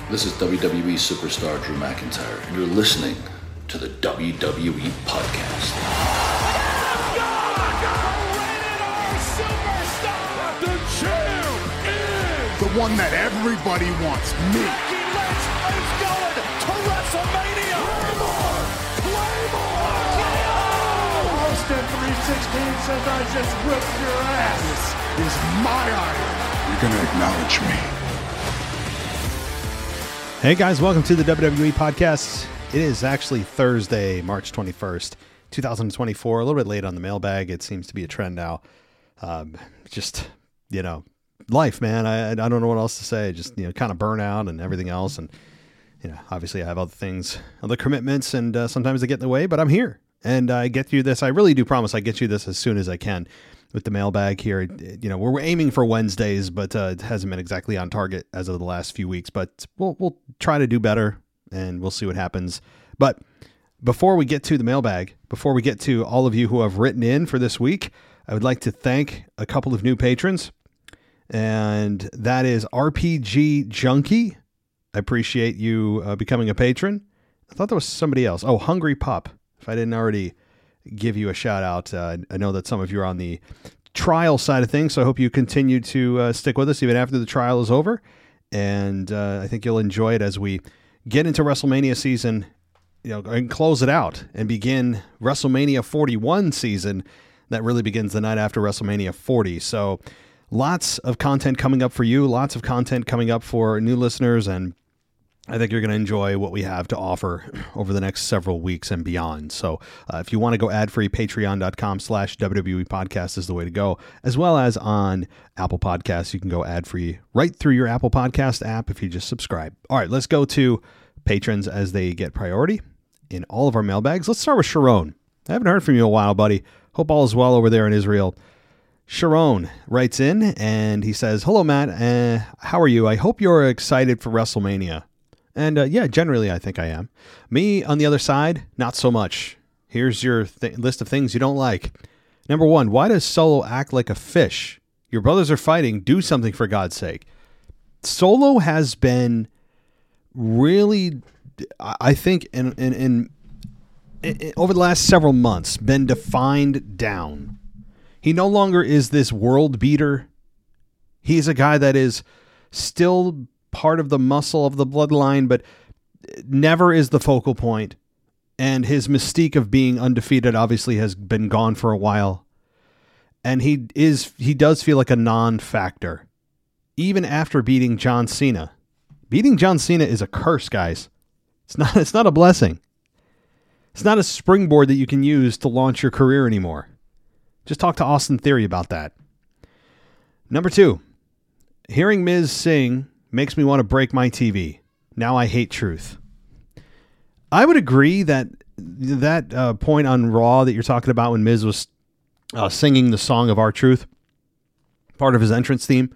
This is WWE superstar Drew McIntyre, and you're listening to the WWE Podcast. The champ is the one that everybody wants, me. Becky Lynch is going to WrestleMania. Claymore! Austin 316 says I just whipped your ass. This is my iron. You're going to acknowledge me. Hey guys, welcome to the WWE Podcast. It is actually Thursday, March 21st, 2024. A little bit late on the mailbag. It seems to be a trend now. Life, man. I don't know what else to say. Just, kind of burnout and everything else. And, obviously I have other things, other commitments, and sometimes they get in the way, but I'm here. And I get you this. I really do promise I get you this as soon as I can with the mailbag here. We're aiming for Wednesdays, but it hasn't been exactly on target as of the last few weeks, but we'll try to do better and we'll see what happens. But before we get to the mailbag, before we get to all of you who have written in for this week, I would like to thank a couple of new patrons, and that is RPG Junkie. I appreciate you becoming a patron. I thought there was somebody else. Oh, Hungry Pup. If I didn't already give you a shout out. I know that some of you are on the trial side of things, so I hope you continue to stick with us even after the trial is over. And I think you'll enjoy it as we get into WrestleMania season, and close it out and begin WrestleMania 41 season that really begins the night after WrestleMania 40. So lots of content coming up for you, lots of content coming up for new listeners, and I think you're going to enjoy what we have to offer over the next several weeks and beyond. So if you want to go ad-free, patreon.com/WWE podcast is the way to go, as well as on Apple Podcasts. You can go ad-free right through your Apple Podcast app if you just subscribe. All right, let's go to patrons as they get priority in all of our mailbags. Let's start with Sharon. I haven't heard from you in a while, buddy. Hope all is well over there in Israel. Sharon writes in and he says, "Hello, Matt. How are you? I hope you're excited for WrestleMania." And yeah, generally I think I am. Me, on the other side, not so much. Here's your list of things you don't like. Number 1, why does Solo act like a fish? Your brothers are fighting. Do something for God's sake. Solo has been really, I think, in over the last several months, been defined down. He no longer is this world beater. He's a guy that is still part of the muscle of the bloodline, but never is the focal point. And his mystique of being undefeated obviously has been gone for a while. And he does feel like a non-factor. Even after beating John Cena. Beating John Cena is a curse, guys. It's not a blessing. It's not a springboard that you can use to launch your career anymore. Just talk to Austin Theory about that. Number 2, hearing Miz sing makes me want to break my TV. Now I hate truth. I would agree that point on Raw that you're talking about when Miz was singing the song of R-Truth, part of his entrance theme,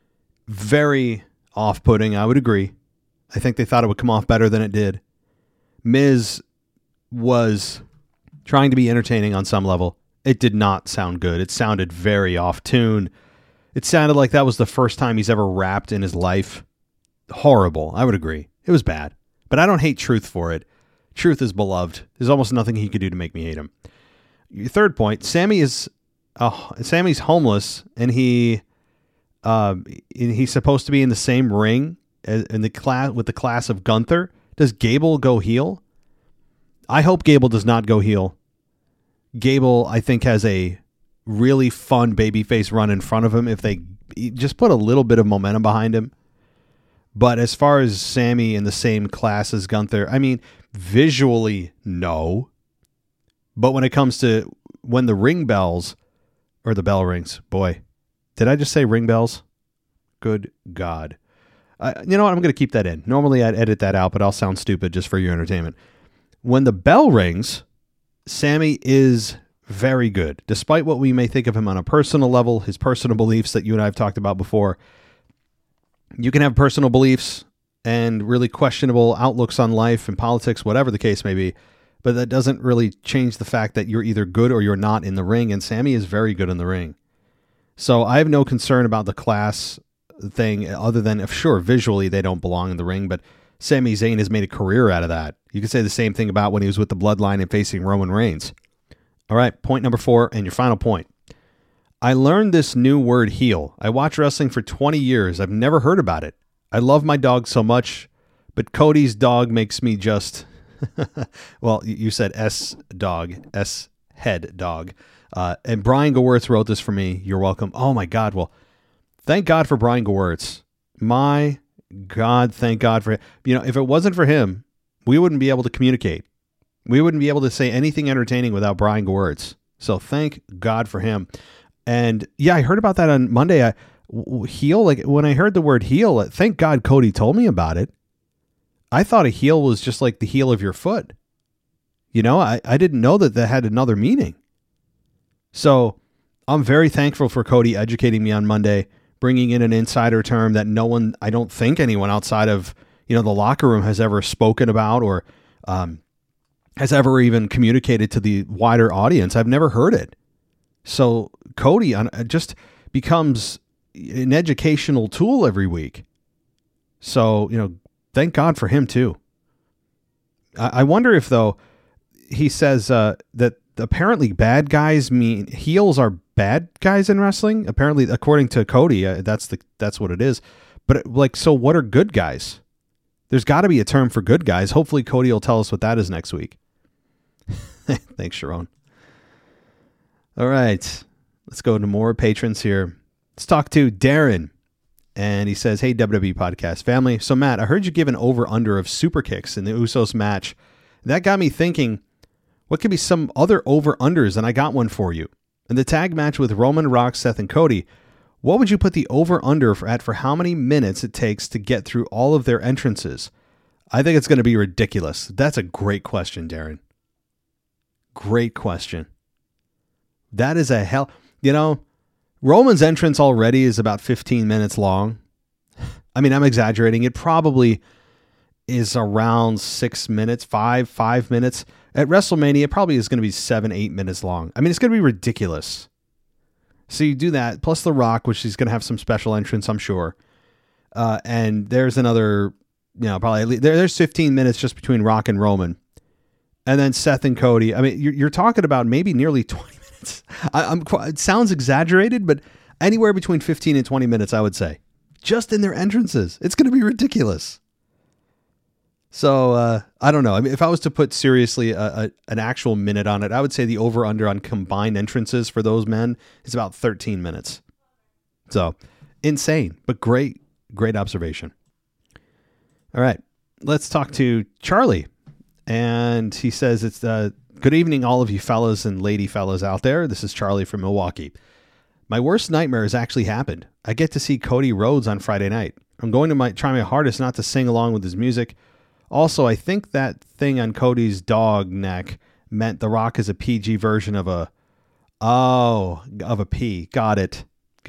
very off-putting. I would agree. I think they thought it would come off better than it did. Miz was trying to be entertaining on some level. It did not sound good. It sounded very off-tune. It sounded like that was the first time he's ever rapped in his life. Horrible. I would agree. It was bad. But I don't hate Truth for it. Truth is beloved. There's almost nothing he could do to make me hate him. Your third point, Sammy's homeless, and he's supposed to be in the same ring in the class with the class of Gunther. Does Gable go heel? I hope Gable does not go heel. Gable, I think, has a really fun babyface run in front of him if they just put a little bit of momentum behind him. But as far as Sammy in the same class as Gunther, I mean, visually, no. But when it comes to when the ring bells, or the bell rings, boy, did I just say ring bells? Good God. You know what? I'm going to keep that in. Normally I'd edit that out, but I'll sound stupid just for your entertainment. When the bell rings, Sammy is very good. Despite what we may think of him on a personal level, his personal beliefs that you and I have talked about before, you can have personal beliefs and really questionable outlooks on life and politics, whatever the case may be, but that doesn't really change the fact that you're either good or you're not in the ring, and Sammy is very good in the ring. So I have no concern about the class thing other than, if sure, visually they don't belong in the ring, but Sami Zayn has made a career out of that. You could say the same thing about when he was with the Bloodline and facing Roman Reigns. All right, point number 4 and your final point. I learned this new word, heel. I watched wrestling for 20 years. I've never heard about it. I love my dog so much, but Cody's dog makes me just... well, you said S-dog, S-head dog. And Brian Gewirtz wrote this for me. You're welcome. Oh, my God. Well, thank God for Brian Gewirtz. My God, thank God for him. You know, if it wasn't for him, we wouldn't be able to communicate. We wouldn't be able to say anything entertaining without Brian Gewirtz. So thank God for him. And yeah, I heard about that on Monday. Heel, like when I heard the word heel, thank God Cody told me about it. I thought a heel was just like the heel of your foot. You know, I didn't know that had another meaning. So I'm very thankful for Cody educating me on Monday, bringing in an insider term that I don't think anyone outside of, the locker room has ever spoken about or has ever even communicated to the wider audience. I've never heard it. So Cody just becomes an educational tool every week. So, thank God for him too. I wonder if though he says that apparently bad guys mean heels are bad guys in wrestling. Apparently, according to Cody, that's what it is. But so what are good guys? There's got to be a term for good guys. Hopefully, Cody will tell us what that is next week. Thanks, Sharon. All right, let's go to more patrons here. Let's talk to Darren. And he says, hey, WWE Podcast family. So, Matt, I heard you give an over-under of super kicks in the Usos match. That got me thinking, what could be some other over-unders? And I got one for you. In the tag match with Roman, Rock, Seth, and Cody, what would you put the over-under for how many minutes it takes to get through all of their entrances? I think it's going to be ridiculous. That's a great question, Darren. Great question. That is a hell... Roman's entrance already is about 15 minutes long. I mean, I'm exaggerating. It probably is around 6 minutes, five minutes. At WrestleMania, it probably is going to be 7-8 minutes long. I mean, it's going to be ridiculous. So you do that, plus The Rock, which is going to have some special entrance, I'm sure. And there's another, probably there's 15 minutes just between Rock and Roman. And then Seth and Cody. I mean, you're talking about maybe nearly 20 minutes. It sounds exaggerated, but anywhere between 15 and 20 minutes, I would say, just in their entrances. It's going to be ridiculous. So I don't know. I mean, if I was to put seriously an actual minute on it, I would say the over-under on combined entrances for those men is about 13 minutes. So insane, but great observation. All right, let's talk to Charlie. And he says it's good evening, all of you fellas and lady fellas out there. This is Charlie from Milwaukee. My worst nightmare has actually happened. I get to see Cody Rhodes on Friday night. I'm going to try my hardest not to sing along with his music. Also, I think that thing on Cody's dog neck meant The Rock is a PG version of a P. Got it.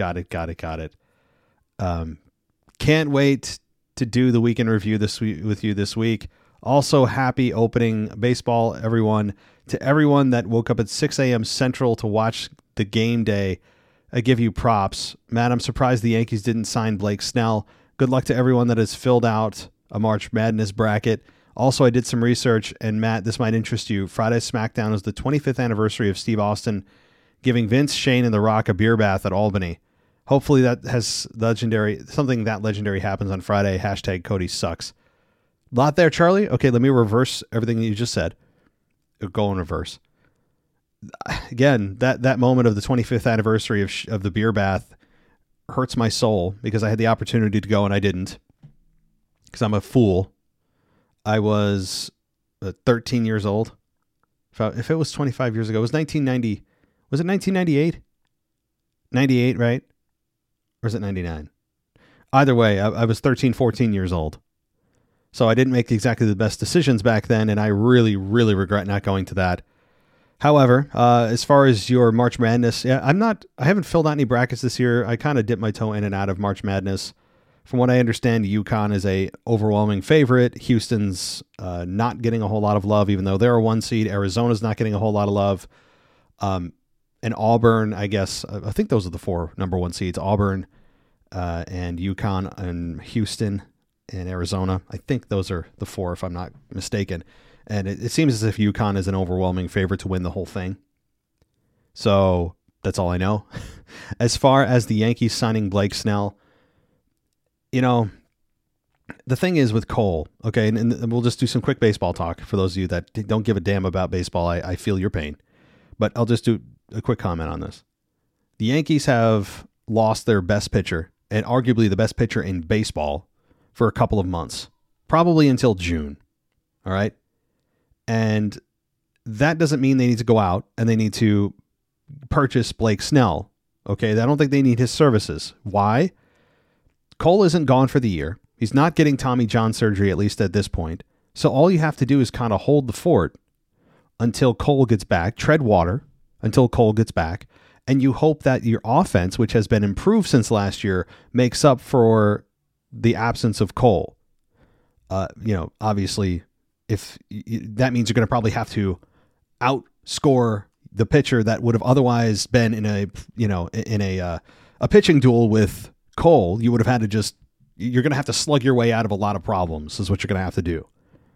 Can't wait to do the weekend review with you this week. Also, happy opening baseball, everyone. To everyone that woke up at 6 a.m. Central to watch the game day, I give you props. Matt, I'm surprised the Yankees didn't sign Blake Snell. Good luck to everyone that has filled out a March Madness bracket. Also, I did some research, and Matt, this might interest you. Friday's SmackDown is the 25th anniversary of Steve Austin giving Vince, Shane, and The Rock a beer bath at Albany. Hopefully that has something that legendary happens on Friday. Hashtag Cody sucks. Lot there, Charlie. Okay, let me reverse everything that you just said. Go in reverse. Again, that moment of the 25th anniversary of the beer bath hurts my soul because I had the opportunity to go and I didn't because I'm a fool. I was 13 years old. If it was 25 years ago, it was 1990. Was it 1998? 98, right? Or is it 99? Either way, I was 13, 14 years old. So I didn't make exactly the best decisions back then, and I really, really regret not going to that. However, as far as your March Madness, I haven't filled out any brackets this year. I kind of dipped my toe in and out of March Madness. From what I understand, UConn is a overwhelming favorite. Houston's not getting a whole lot of love, even though they're a 1 seed. Arizona's not getting a whole lot of love. And Auburn, I guess, I think those are the 4 number 1 seeds. Auburn and UConn and Houston. and Arizona. I think those are the 4, if I'm not mistaken. And it seems as if UConn is an overwhelming favorite to win the whole thing. So that's all I know. As far as the Yankees signing Blake Snell, the thing is with Cole, okay, and we'll just do some quick baseball talk for those of you that don't give a damn about baseball. I feel your pain, but I'll just do a quick comment on this. The Yankees have lost their best pitcher, and arguably the best pitcher in baseball, for a couple of months, probably until June. All right. And that doesn't mean they need to go out and they need to purchase Blake Snell. Okay. I don't think they need his services. Why? Cole isn't gone for the year. He's not getting Tommy John surgery, at least at this point. So all you have to do is kind of hold the fort until Cole gets back, tread water until Cole gets back. And you hope that your offense, which has been improved since last year, makes up for the absence of Cole. Obviously, if that means you're going to probably have to outscore the pitcher that would have otherwise been in a pitching duel with Cole. You would have had to you're going to have to slug your way out of a lot of problems is what you're going to have to do.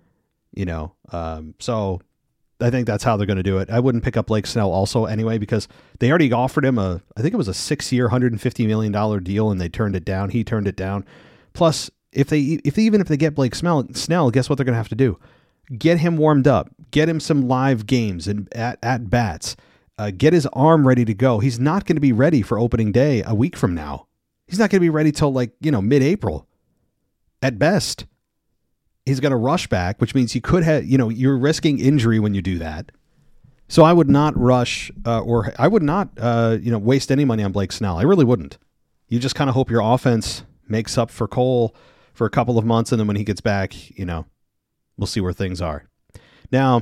So I think that's how they're going to do it. I wouldn't pick up Blake Snell also anyway, because they already offered him I think it was a 6-year, $150 million deal, and they turned it down. He turned it down. Plus, if they get Blake Snell, guess what they're going to have to do? Get him warmed up, get him some live games and at bats, get his arm ready to go. He's not going to be ready for opening day a week from now. He's not going to be ready till mid-April at best. He's going to rush back, which means you could have, you're risking injury when you do that. So I would not rush or I would not, waste any money on Blake Snell. I really wouldn't. You just kind of hope your offense makes up for Cole for a couple of months. And then when he gets back, we'll see where things are. Now,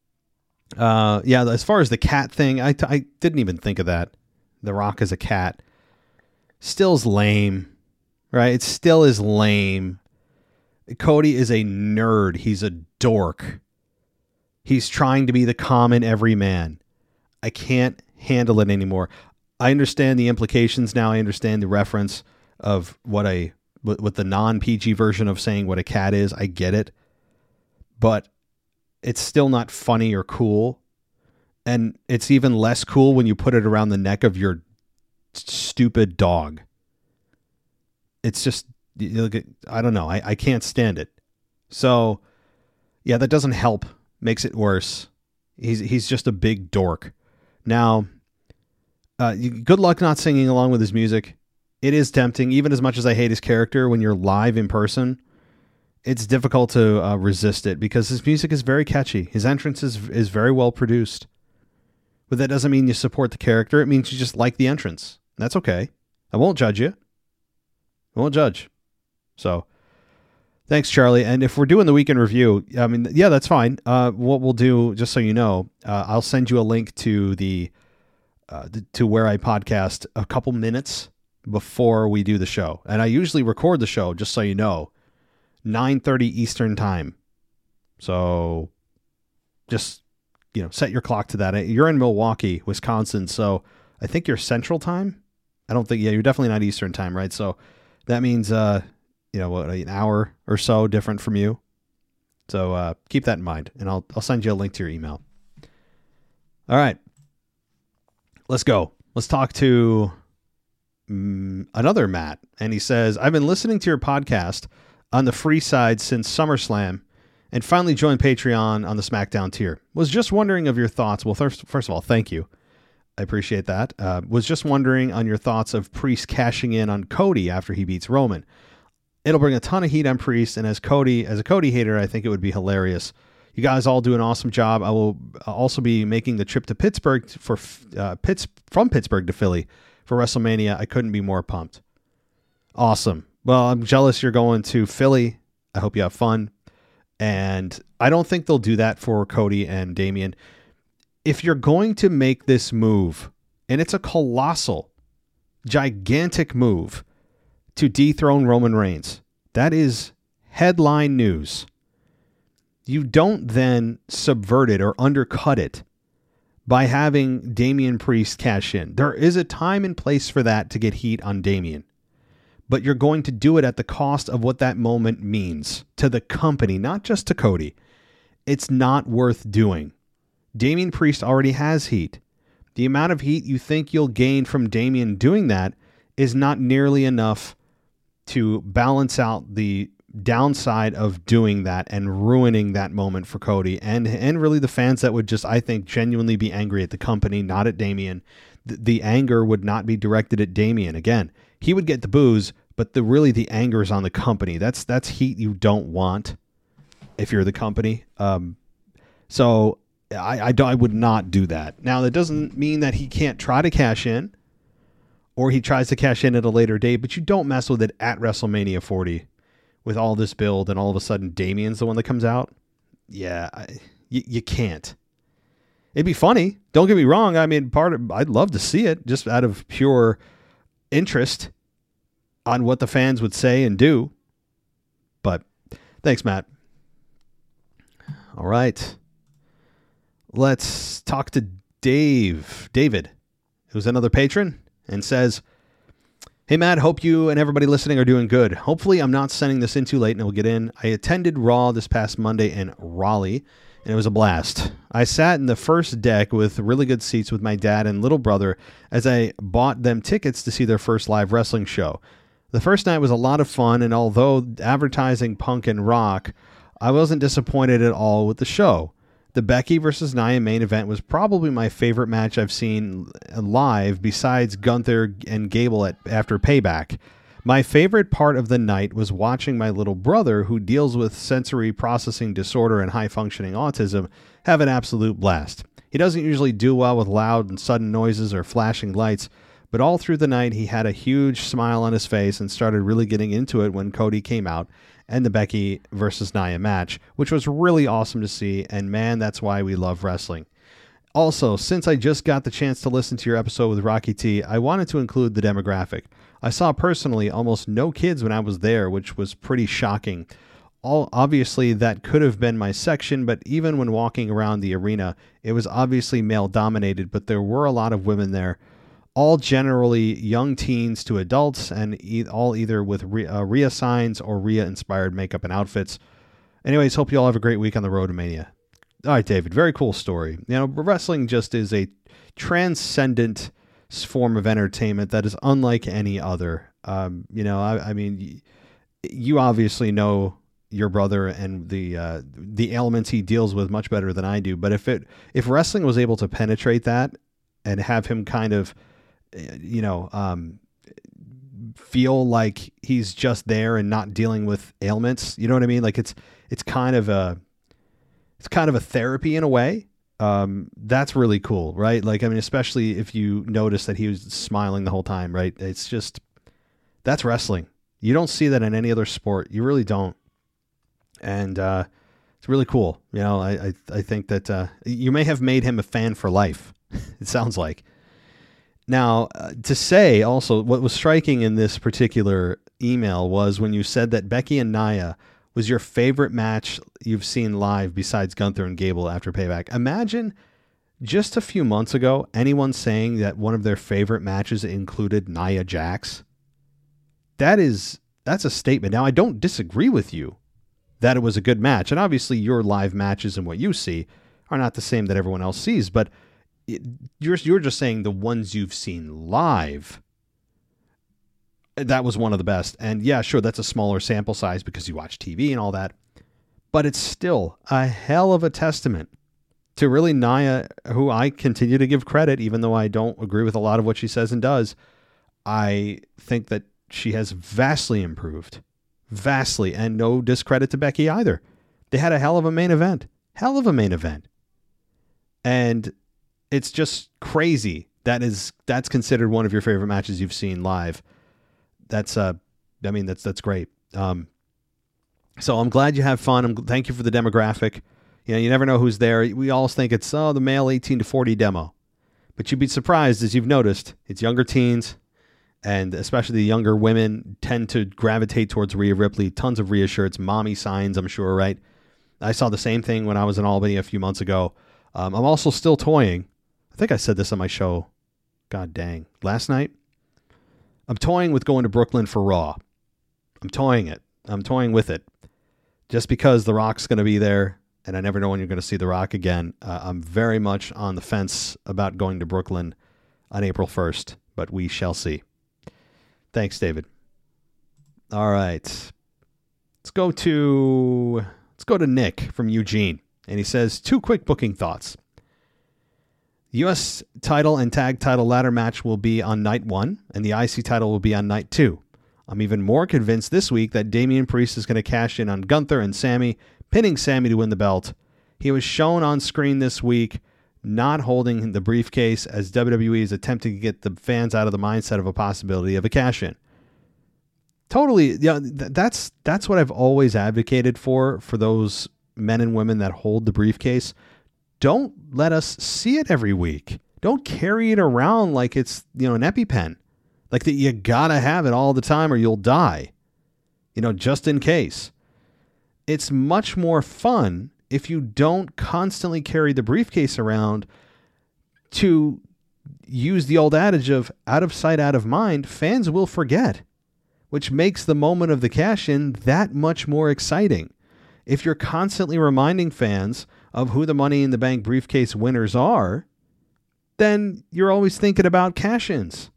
as far as the cat thing, I didn't even think of that. The Rock is a cat. Still's lame, right? It still is lame. Cody is a nerd. He's a dork. He's trying to be the common everyman. I can't handle it anymore. I understand the implications now. I understand the reference of what the non-PG version of saying what a cat is. I get it. But it's still not funny or cool. And it's even less cool when you put it around the neck of your stupid dog. It's just, I don't know. I can't stand it. So, yeah, that doesn't help. Makes it worse. He's just a big dork. Now, good luck not singing along with his music. It is tempting, even as much as I hate his character when you're live in person. It's difficult to resist it because his music is very catchy. His entrance is very well produced. But that doesn't mean you support the character. It means you just like the entrance. That's okay. I won't judge you. I won't judge. So, thanks, Charlie. And if we're doing the weekend review, I mean, yeah, that's fine. What we'll do, just so you know, I'll send you a link to to where I podcast a couple minutes before we do the show. And I usually record the show, just so you know, 9:30 Eastern time. So just, set your clock to that. You're in Milwaukee, Wisconsin. So I think you're Central time. You're definitely not Eastern time, right? So that means, an hour or so different from you. So keep that in mind, and I'll send you a link to your email. All right, let's go. Let's talk to another Matt. And he says, I've been listening to your podcast on the free side since SummerSlam and finally joined Patreon on the SmackDown tier. Was just wondering of your thoughts. Well, first of all, thank you. I appreciate that. Was just wondering on your thoughts of Priest cashing in on Cody after he beats Roman. It'll bring a ton of heat on Priest, and as a Cody hater, I think it would be hilarious. You guys all do an awesome job. I will also be making the trip to Pittsburgh from Pittsburgh to Philly for WrestleMania. I couldn't be more pumped. Awesome. Well, I'm jealous you're going to Philly. I hope you have fun. And I don't think they'll do that for Cody and Damian. If you're going to make this move, and it's a colossal, gigantic move to dethrone Roman Reigns, that is headline news. You don't then subvert it or undercut it by having Damian Priest cash in. There is a time and place for that to get heat on Damian. but you're going to do it at the cost of what that moment means to the company, not just to Cody. It's not worth doing. Damian Priest already has heat. The amount of heat you think you'll gain from Damian doing that is not nearly enough to balance out the downside of doing that and ruining that moment for Cody and really the fans that would just, I think, genuinely be angry at the company, not at Damian. The anger would not be directed at Damian. Again, he would get the boos, but the anger is on the company. That's heat you don't want if you're the company. So I would not do that. Now, that doesn't mean that he can't try to cash in or he tries to cash in at a later date, but you don't mess with it at WrestleMania 40 with all this build and all of a sudden Damian's the one that comes out. Yeah, you can't. It'd be funny. Don't get me wrong. I mean, I'd love to see it just out of pure interest on what the fans would say and do. But thanks, Matt. All right. Let's talk to David, who's another patron, and says, "Hey, Matt, hope you and everybody listening are doing good. Hopefully I'm not sending this in too late and we'll get in. I attended Raw this past Monday in Raleigh, and it was a blast. I sat in the first deck with really good seats with my dad and little brother as I bought them tickets to see their first live wrestling show. The first night was a lot of fun, and although advertising Punk and Rock, I wasn't disappointed at all with the show. The Becky versus Nia main event was probably my favorite match I've seen live besides Gunther and Gable after Payback. My favorite part of the night was watching my little brother, who deals with sensory processing disorder and high-functioning autism, have an absolute blast. He doesn't usually do well with loud and sudden noises or flashing lights, but all through the night he had a huge smile on his face and started really getting into it when Cody came out and the Becky versus Nia match, which was really awesome to see, and man, that's why we love wrestling. Also, since I just got the chance to listen to your episode with Rocky T, I wanted to include the demographic. I saw personally almost no kids when I was there, which was pretty shocking. Obviously, that could have been my section, but even when walking around the arena, it was obviously male-dominated, but there were a lot of women there. All generally young teens to adults, and all either with Rhea signs or Rhea-inspired makeup and outfits. Anyways, hope you all have a great week on the road to Mania." All right, David, very cool story. You know, wrestling just is a transcendent form of entertainment that is unlike any other. I mean, you obviously know your brother and the ailments he deals with much better than I do. But if wrestling was able to penetrate that and have him kind of feel like he's just there and not dealing with ailments, you know what I mean? Like it's kind of a therapy in a way. That's really cool, right? Like, I mean, especially if you notice that he was smiling the whole time, right? It's just, that's wrestling. You don't see that in any other sport. You really don't. And, it's really cool. You know, I think that, you may have made him a fan for life. It sounds like. Now, to say also, what was striking in this particular email was when you said that Becky and Nia was your favorite match you've seen live besides Gunther and Gable after Payback. Imagine just a few months ago, anyone saying that one of their favorite matches included Nia Jax. That's a statement. Now, I don't disagree with you that it was a good match. And obviously your live matches and what you see are not the same that everyone else sees, but you're just saying the ones you've seen live, that was one of the best. And yeah, sure, that's a smaller sample size because you watch TV and all that, but it's still a hell of a testament to really Nia, who I continue to give credit, even though I don't agree with a lot of what she says and does. I think that she has vastly improved, and no discredit to Becky either. They had a hell of a main event. And it's just crazy. That's considered one of your favorite matches you've seen live. That's great. So I'm glad you have fun. Thank you for the demographic. You know, you never know who's there. We always think it's, the male 18 to 40 demo, but you'd be surprised, as you've noticed, it's younger teens, and especially the younger women tend to gravitate towards Rhea Ripley. Tons of Rhea shirts, mommy signs, I'm sure, right? I saw the same thing when I was in Albany a few months ago. I'm also still toying. I think I said this on my show, god dang, last night. I'm toying with going to Brooklyn for Raw. I'm toying it. I'm toying with it. Just because The Rock's going to be there, and I never know when you're going to see The Rock again. I'm very much on the fence about going to Brooklyn on April 1st, but we shall see. Thanks, David. All right. Let's go to Nick from Eugene. And he says, 2 quick booking thoughts. The U.S. title and tag title ladder match will be on night 1, and the IC title will be on night 2. I'm even more convinced this week that Damian Priest is going to cash in on Gunther and Sammy, pinning Sammy to win the belt. He was shown on screen this week not holding the briefcase as WWE is attempting to get the fans out of the mindset of a possibility of a cash-in. Totally, yeah, that's what I've always advocated for those men and women that hold the briefcase. Don't let us see it every week. Don't carry it around like it's, an EpiPen. Like that you gotta have it all the time or you'll die. Just in case. It's much more fun if you don't constantly carry the briefcase around to use the old adage of out of sight, out of mind. Fans will forget, which makes the moment of the cash-in that much more exciting. If you're constantly reminding fans of who the Money in the Bank briefcase winners are, then you're always thinking about cash-ins.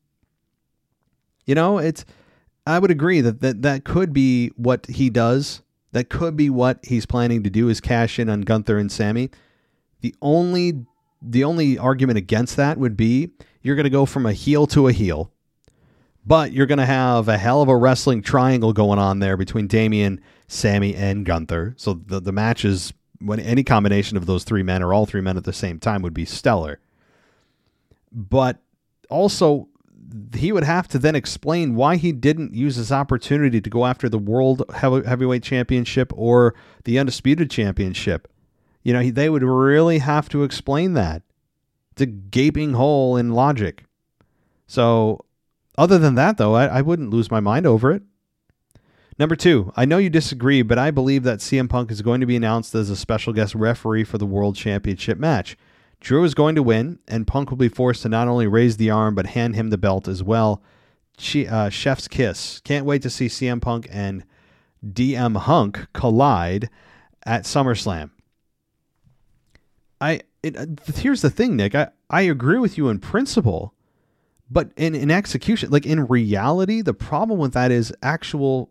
I would agree that could be what he does. That could be what he's planning to do is cash in on Gunther and Sammy. The only argument against that would be you're going to go from a heel to a heel, but you're going to have a hell of a wrestling triangle going on there between Damian, Sammy, and Gunther. So the matches, when any combination of those 3 men or all 3 men at the same time would be stellar. But also, he would have to then explain why he didn't use his opportunity to go after the World Heavyweight Championship or the Undisputed Championship. They would really have to explain that. It's a gaping hole in logic. So, other than that, though, I wouldn't lose my mind over it. Number 2, I know you disagree, but I believe that CM Punk is going to be announced as a special guest referee for the World Championship match. Drew is going to win, and Punk will be forced to not only raise the arm, but hand him the belt as well. Chef's kiss. Can't wait to see CM Punk and DM Hunk collide at SummerSlam. Here's the thing, Nick. I agree with you in principle, but in execution, like in reality, the problem with that is actual,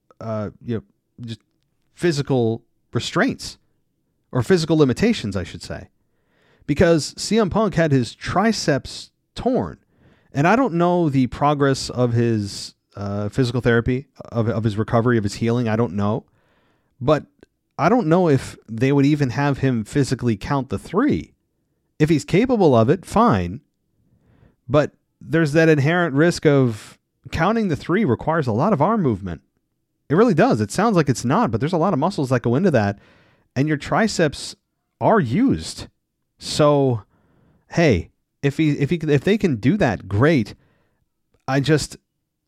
just physical restraints or physical limitations, I should say. Because CM Punk had his triceps torn. And I don't know the progress of his physical therapy, of his recovery, of his healing. I don't know. But I don't know if they would even have him physically count the 3. If he's capable of it, fine. But there's that inherent risk of counting the 3 requires a lot of arm movement. It really does. It sounds like it's not, but there's a lot of muscles that go into that. And your triceps are used. So, hey, if they can do that, great. I just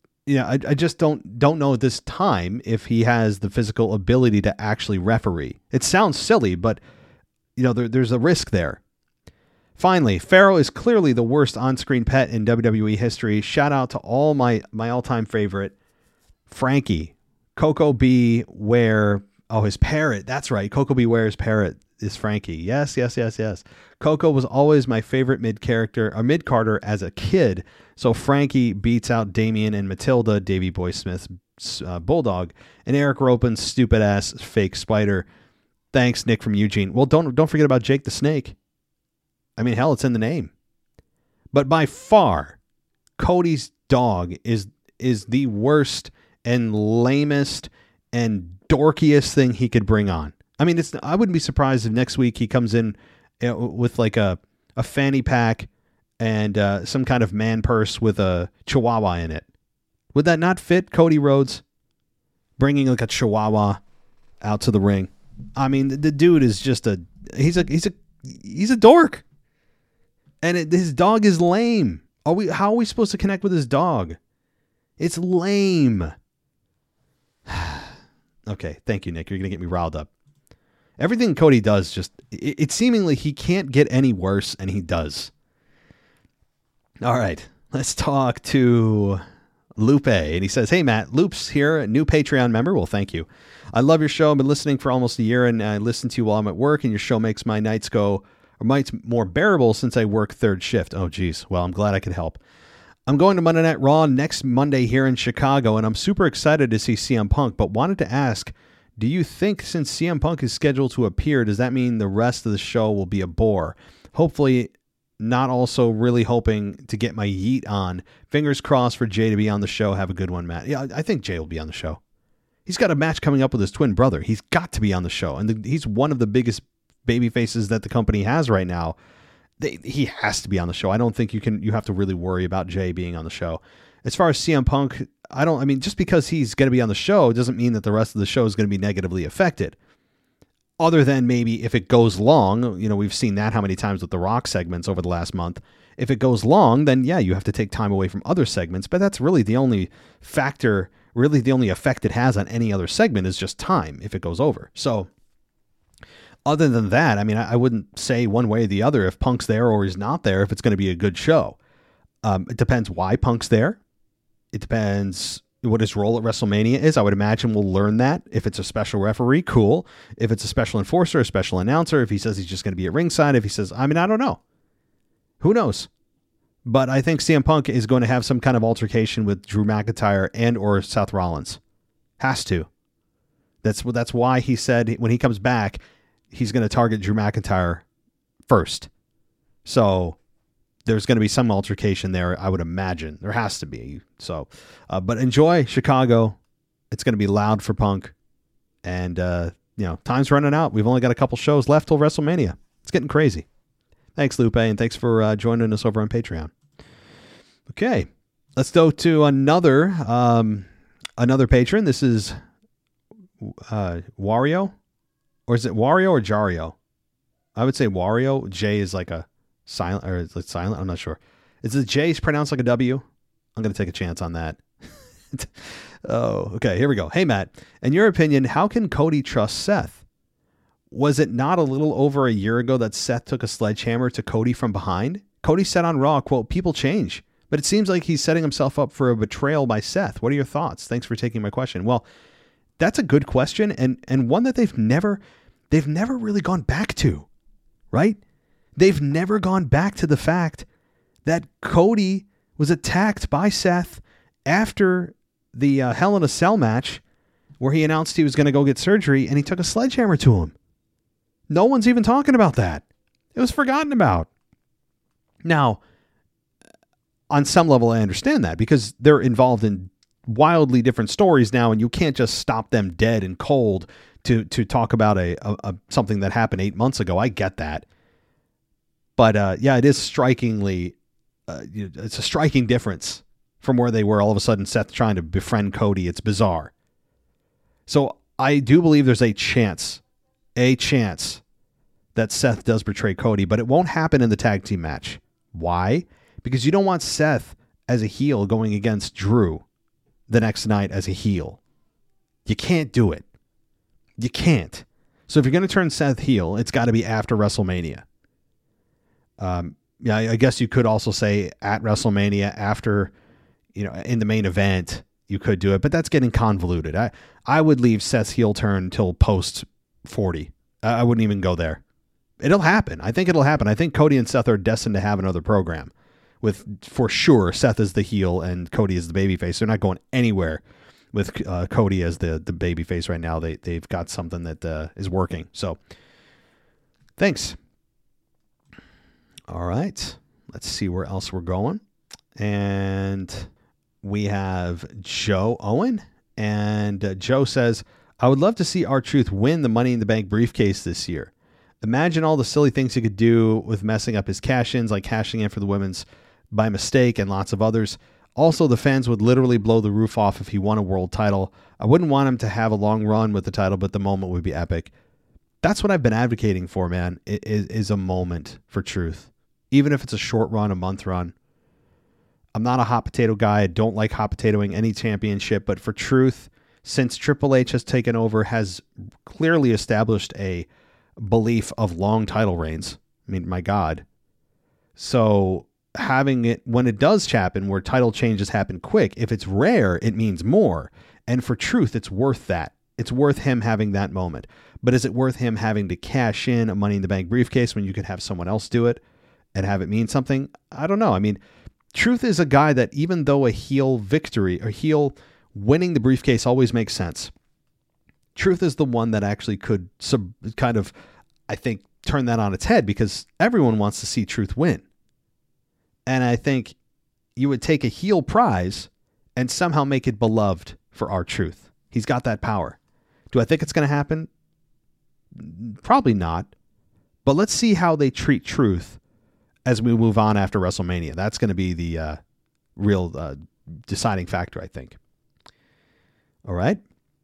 don't know at this time if he has the physical ability to actually referee. It sounds silly, but there's a risk there. Finally, Pharaoh is clearly the worst on-screen pet in WWE history. Shout out to all my all-time favorite, Frankie, Coco B. Ware. Oh, his parrot. That's right. Coco B. Ware's parrot is Frankie. Yes. Coco was always my favorite mid-carder as a kid. So Frankie beats out Damien and Matilda, Davey Boy Smith's bulldog, and Eric Ropen's stupid ass fake spider. Thanks, Nick from Eugene. Well, don't forget about Jake the Snake. I mean, hell, it's in the name. But by far, Cody's dog is the worst and lamest and dorkiest thing he could bring on. I mean, I wouldn't be surprised if next week he comes in with like a fanny pack and some kind of man purse with a chihuahua in it. Would that not fit Cody Rhodes? Bringing like a chihuahua out to the ring. I mean, the dude is just he's a dork. And his dog is lame. How are we supposed to connect with his dog? It's lame. Okay, thank you, Nick. You're going to get me riled up. Everything Cody does it's seemingly he can't get any worse, and he does. All right, let's talk to Lupe. And he says, hey, Matt, Loops here, a new Patreon member. Well, thank you. I love your show. I've been listening for almost a year, and I listen to you while I'm at work, and your show makes my nights more bearable since I work third shift. Oh, geez. Well, I'm glad I could help. I'm going to Monday Night Raw next Monday here in Chicago, and I'm super excited to see CM Punk, but wanted to ask, do you think since CM Punk is scheduled to appear, does that mean the rest of the show will be a bore? Hopefully not. Also really hoping to get my yeet on. Fingers crossed for Jay to be on the show. Have a good one, Matt. Yeah, I think Jay will be on the show. He's got a match coming up with his twin brother. He's got to be on the show. And he's one of the biggest baby faces that the company has right now. He has to be on the show. I don't think you have to really worry about Jay being on the show. As far as CM Punk, just because he's going to be on the show doesn't mean that the rest of the show is going to be negatively affected. Other than maybe if it goes long, we've seen that how many times with the Rock segments over the last month. If it goes long, then yeah, you have to take time away from other segments, but that's really the only factor, really the only effect it has on any other segment is just time if it goes over. So other than that, I wouldn't say one way or the other if Punk's there or he's not there, if it's going to be a good show. It depends why Punk's there. It depends what his role at WrestleMania is. I would imagine we'll learn that. If it's a special referee, cool. If it's a special enforcer, a special announcer, if he says he's just going to be at ringside, if he says, I don't know. Who knows? But I think CM Punk is going to have some kind of altercation with Drew McIntyre and or Seth Rollins. Has to. That's why he said when he comes back, he's going to target Drew McIntyre first. So there's going to be some altercation there, I would imagine. There has to be. So, but enjoy Chicago. It's going to be loud for Punk. And, time's running out. We've only got a couple shows left till WrestleMania. It's getting crazy. Thanks, Lupe, and thanks for joining us over on Patreon. Okay, let's go to another patron. This is Wario. Or is it Wario or Jario? I would say Wario. J is like a silent, or is it silent? I'm not sure. Is the J pronounced like a W? I'm going to take a chance on that. Oh, okay. Here we go. Hey, Matt, in your opinion, how can Cody trust Seth? Was it not a little over a year ago that Seth took a sledgehammer to Cody from behind? Cody said on Raw, quote, people change, but it seems like he's setting himself up for a betrayal by Seth. What are your thoughts? Thanks for taking my question. Well, that's a good question, and one that they've never really gone back to, right? They've never gone back to the fact that Cody was attacked by Seth after the Hell in a Cell match where he announced he was going to go get surgery and he took a sledgehammer to him. No one's even talking about that. It was forgotten about. Now, on some level, I understand that because they're involved in wildly different stories now, and you can't just stop them dead and cold to talk about something that happened 8 months ago. I get that. But it is strikingly, it's a striking difference from where they were all of a sudden Seth trying to befriend Cody. It's bizarre. So I do believe there's a chance that Seth does betray Cody, but it won't happen in the tag team match. Why? Because you don't want Seth as a heel going against Drew the next night as a heel. You can't do it. You can't. So if you're going to turn Seth heel, it's got to be after WrestleMania. I guess you could also say at WrestleMania after, in the main event, you could do it, but that's getting convoluted. I would leave Seth's heel turn until post 40. I wouldn't even go there. It'll happen. I think it'll happen. I think Cody and Seth are destined to have another program with, for sure, Seth as the heel and Cody as the babyface. They're not going anywhere with Cody as the babyface right now. They've got something that is working. So thanks. All right. Let's see where else we're going. And we have Joe Owen. And Joe says, I would love to see R-Truth win the Money in the Bank briefcase this year. Imagine all the silly things he could do with messing up his cash-ins, like cashing in for the women's by mistake and lots of others. Also, the fans would literally blow the roof off if he won a world title. I wouldn't want him to have a long run with the title, but the moment would be epic. That's what I've been advocating for, man, is a moment for Truth. Even if it's a short run, a month run. I'm not a hot potato guy. I don't like hot potatoing any championship, but for Truth, since Triple H has taken over, has clearly established a belief of long title reigns. I mean, my God. So having it when it does happen, where title changes happen quick, if it's rare, it means more. And for Truth, it's worth that. It's worth him having that moment. But is it worth him having to cash in a Money in the Bank briefcase when you could have someone else do it and have it mean something? I don't know. I mean, Truth is a guy that even though a heel victory or heel winning the briefcase always makes sense, Truth is the one that actually could kind of, I think, turn that on its head, because everyone wants to see Truth win. And I think you would take a heel prize and somehow make it beloved for R-Truth. He's got that power. Do I think it's going to happen? Probably not. But let's see how they treat Truth as we move on after WrestleMania. That's going to be the real deciding factor, I think. All right.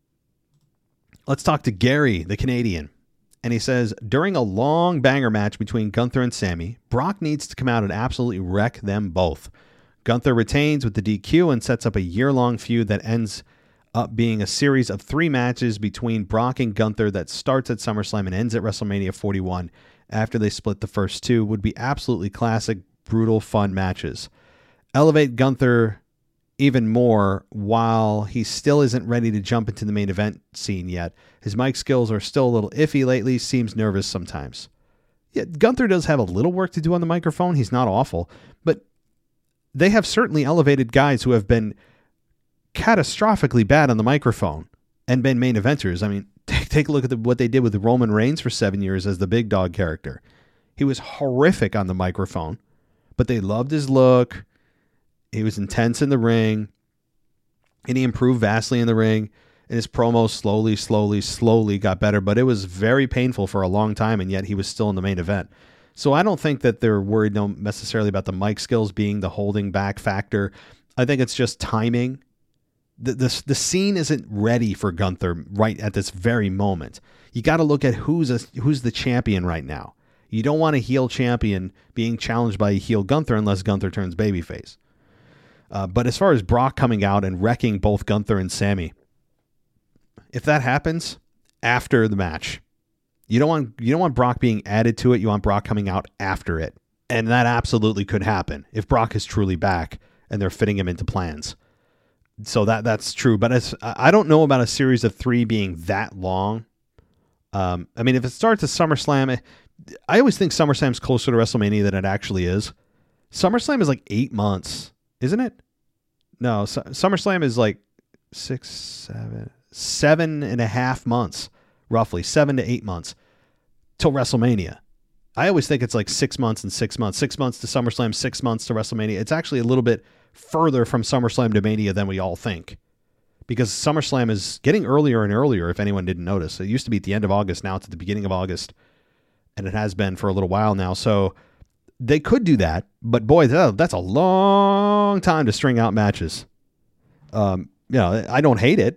Let's talk to Gary, the Canadian. And he says, during a long banger match between Gunther and Sammy, Brock needs to come out and absolutely wreck them both. Gunther retains with the DQ and sets up a year-long feud that ends up being a series of 3 matches between Brock and Gunther that starts at SummerSlam and ends at WrestleMania 41 after they split the first 2. Would be absolutely classic, brutal, fun matches. Elevate Gunther even more while he still isn't ready to jump into the main event scene yet. His mic skills are still a little iffy lately, seems nervous sometimes. Yeah, Gunther does have a little work to do on the microphone. He's not awful, but they have certainly elevated guys who have been catastrophically bad on the microphone and been main eventers. I mean, take a look at what they did with Roman Reigns for 7 years as the big dog character. He was horrific on the microphone, but they loved his look. He was intense in the ring, and he improved vastly in the ring, and his promos slowly got better, but it was very painful for a long time, and yet he was still in the main event. So I don't think that they're worried necessarily about the mic skills being the holding back factor. I think it's just timing. The scene isn't ready for Gunther right at this very moment. You got to look at who's the champion right now. You don't want a heel champion being challenged by a heel Gunther unless Gunther turns babyface. But as far as Brock coming out and wrecking both Gunther and Sammy, if that happens after the match, you don't want Brock being added to it. You want Brock coming out after it. And that absolutely could happen if Brock is truly back and they're fitting him into plans. So that's true. But I don't know about a series of 3 being that long. I mean, if it starts at SummerSlam, I always think SummerSlam's closer to WrestleMania than it actually is. SummerSlam is like 8 months. Isn't it? No, SummerSlam is like 7.5 months, roughly 7 to 8 months till WrestleMania. I always think it's like 6 months and 6 months, 6 months to SummerSlam, 6 months to WrestleMania. It's actually a little bit further from SummerSlam to Mania than we all think, because SummerSlam is getting earlier and earlier. If anyone didn't notice, it used to be at the end of August. Now it's at the beginning of August, and it has been for a little while now. So they could do that, but boy, that's a long time to string out matches. I don't hate it.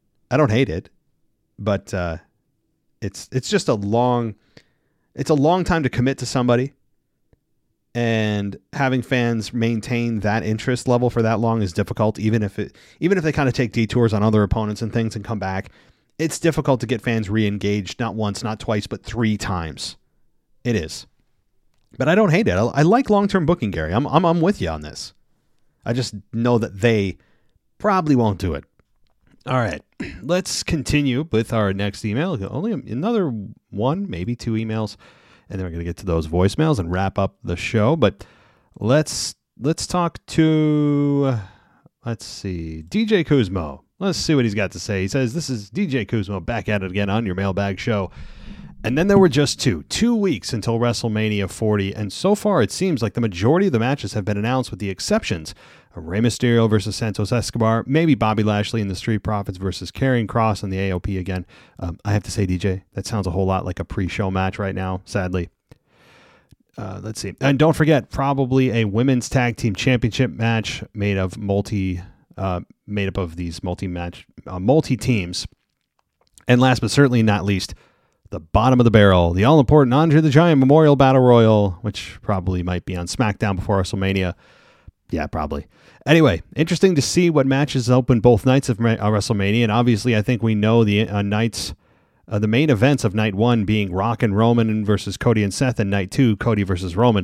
But it's just a long time to commit to somebody, and having fans maintain that interest level for that long is difficult. Even if they kind of take detours on other opponents and things and come back, it's difficult to get fans re-engaged, not once, not twice, but 3 times. It is. But I don't hate it. I like long-term booking, Gary. I'm with you on this. I just know that they probably won't do it. All right, let's continue with our next email. Only another 1, maybe 2 emails, and then we're going to get to those voicemails and wrap up the show. But let's talk to, DJ Kuzmo. Let's see what he's got to say. He says, this is DJ Kuzmo back at it again on your mailbag show. And then there were just 2 weeks until WrestleMania 40, and so far it seems like the majority of the matches have been announced with the exceptions of Rey Mysterio versus Santos Escobar, maybe Bobby Lashley and the Street Profits versus Karrion Kross and the AOP again. I have to say, DJ, that sounds a whole lot like a pre-show match right now, sadly. Let's see. And don't forget, probably a women's tag team championship match made up of these multi teams. And last but certainly not least, the bottom of the barrel, the all-important Andre the Giant Memorial Battle Royal, which probably might be on SmackDown before WrestleMania. Yeah, probably. Anyway, interesting to see what matches open both nights of WrestleMania, and obviously I think we know the the main events of night 1 being Rock and Roman versus Cody and Seth, and night 2, Cody versus Roman.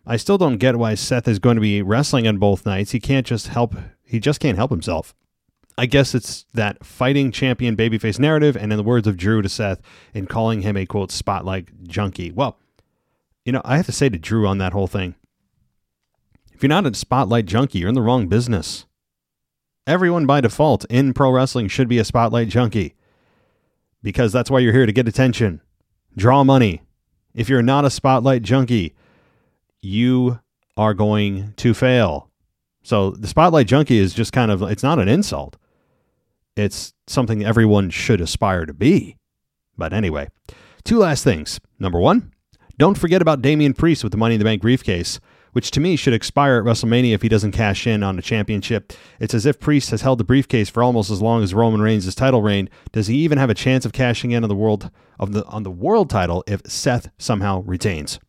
I still don't get why Seth is going to be wrestling on both nights. He just can't help himself. I guess it's that fighting champion babyface narrative, and in the words of Drew to Seth, in calling him a, quote, spotlight junkie. Well, I have to say to Drew on that whole thing, if you're not a spotlight junkie, you're in the wrong business. Everyone by default in pro wrestling should be a spotlight junkie, because that's why you're here, to get attention, draw money. If you're not a spotlight junkie, you are going to fail. So the spotlight junkie is just it's not an insult. It's something everyone should aspire to be. But anyway, 2 last things. Number 1, don't forget about Damian Priest with the Money in the Bank briefcase, which to me should expire at WrestleMania if he doesn't cash in on a championship. It's as if Priest has held the briefcase for almost as long as Roman Reigns' title reign. Does he even have a chance of cashing in on the world title if Seth somehow retains?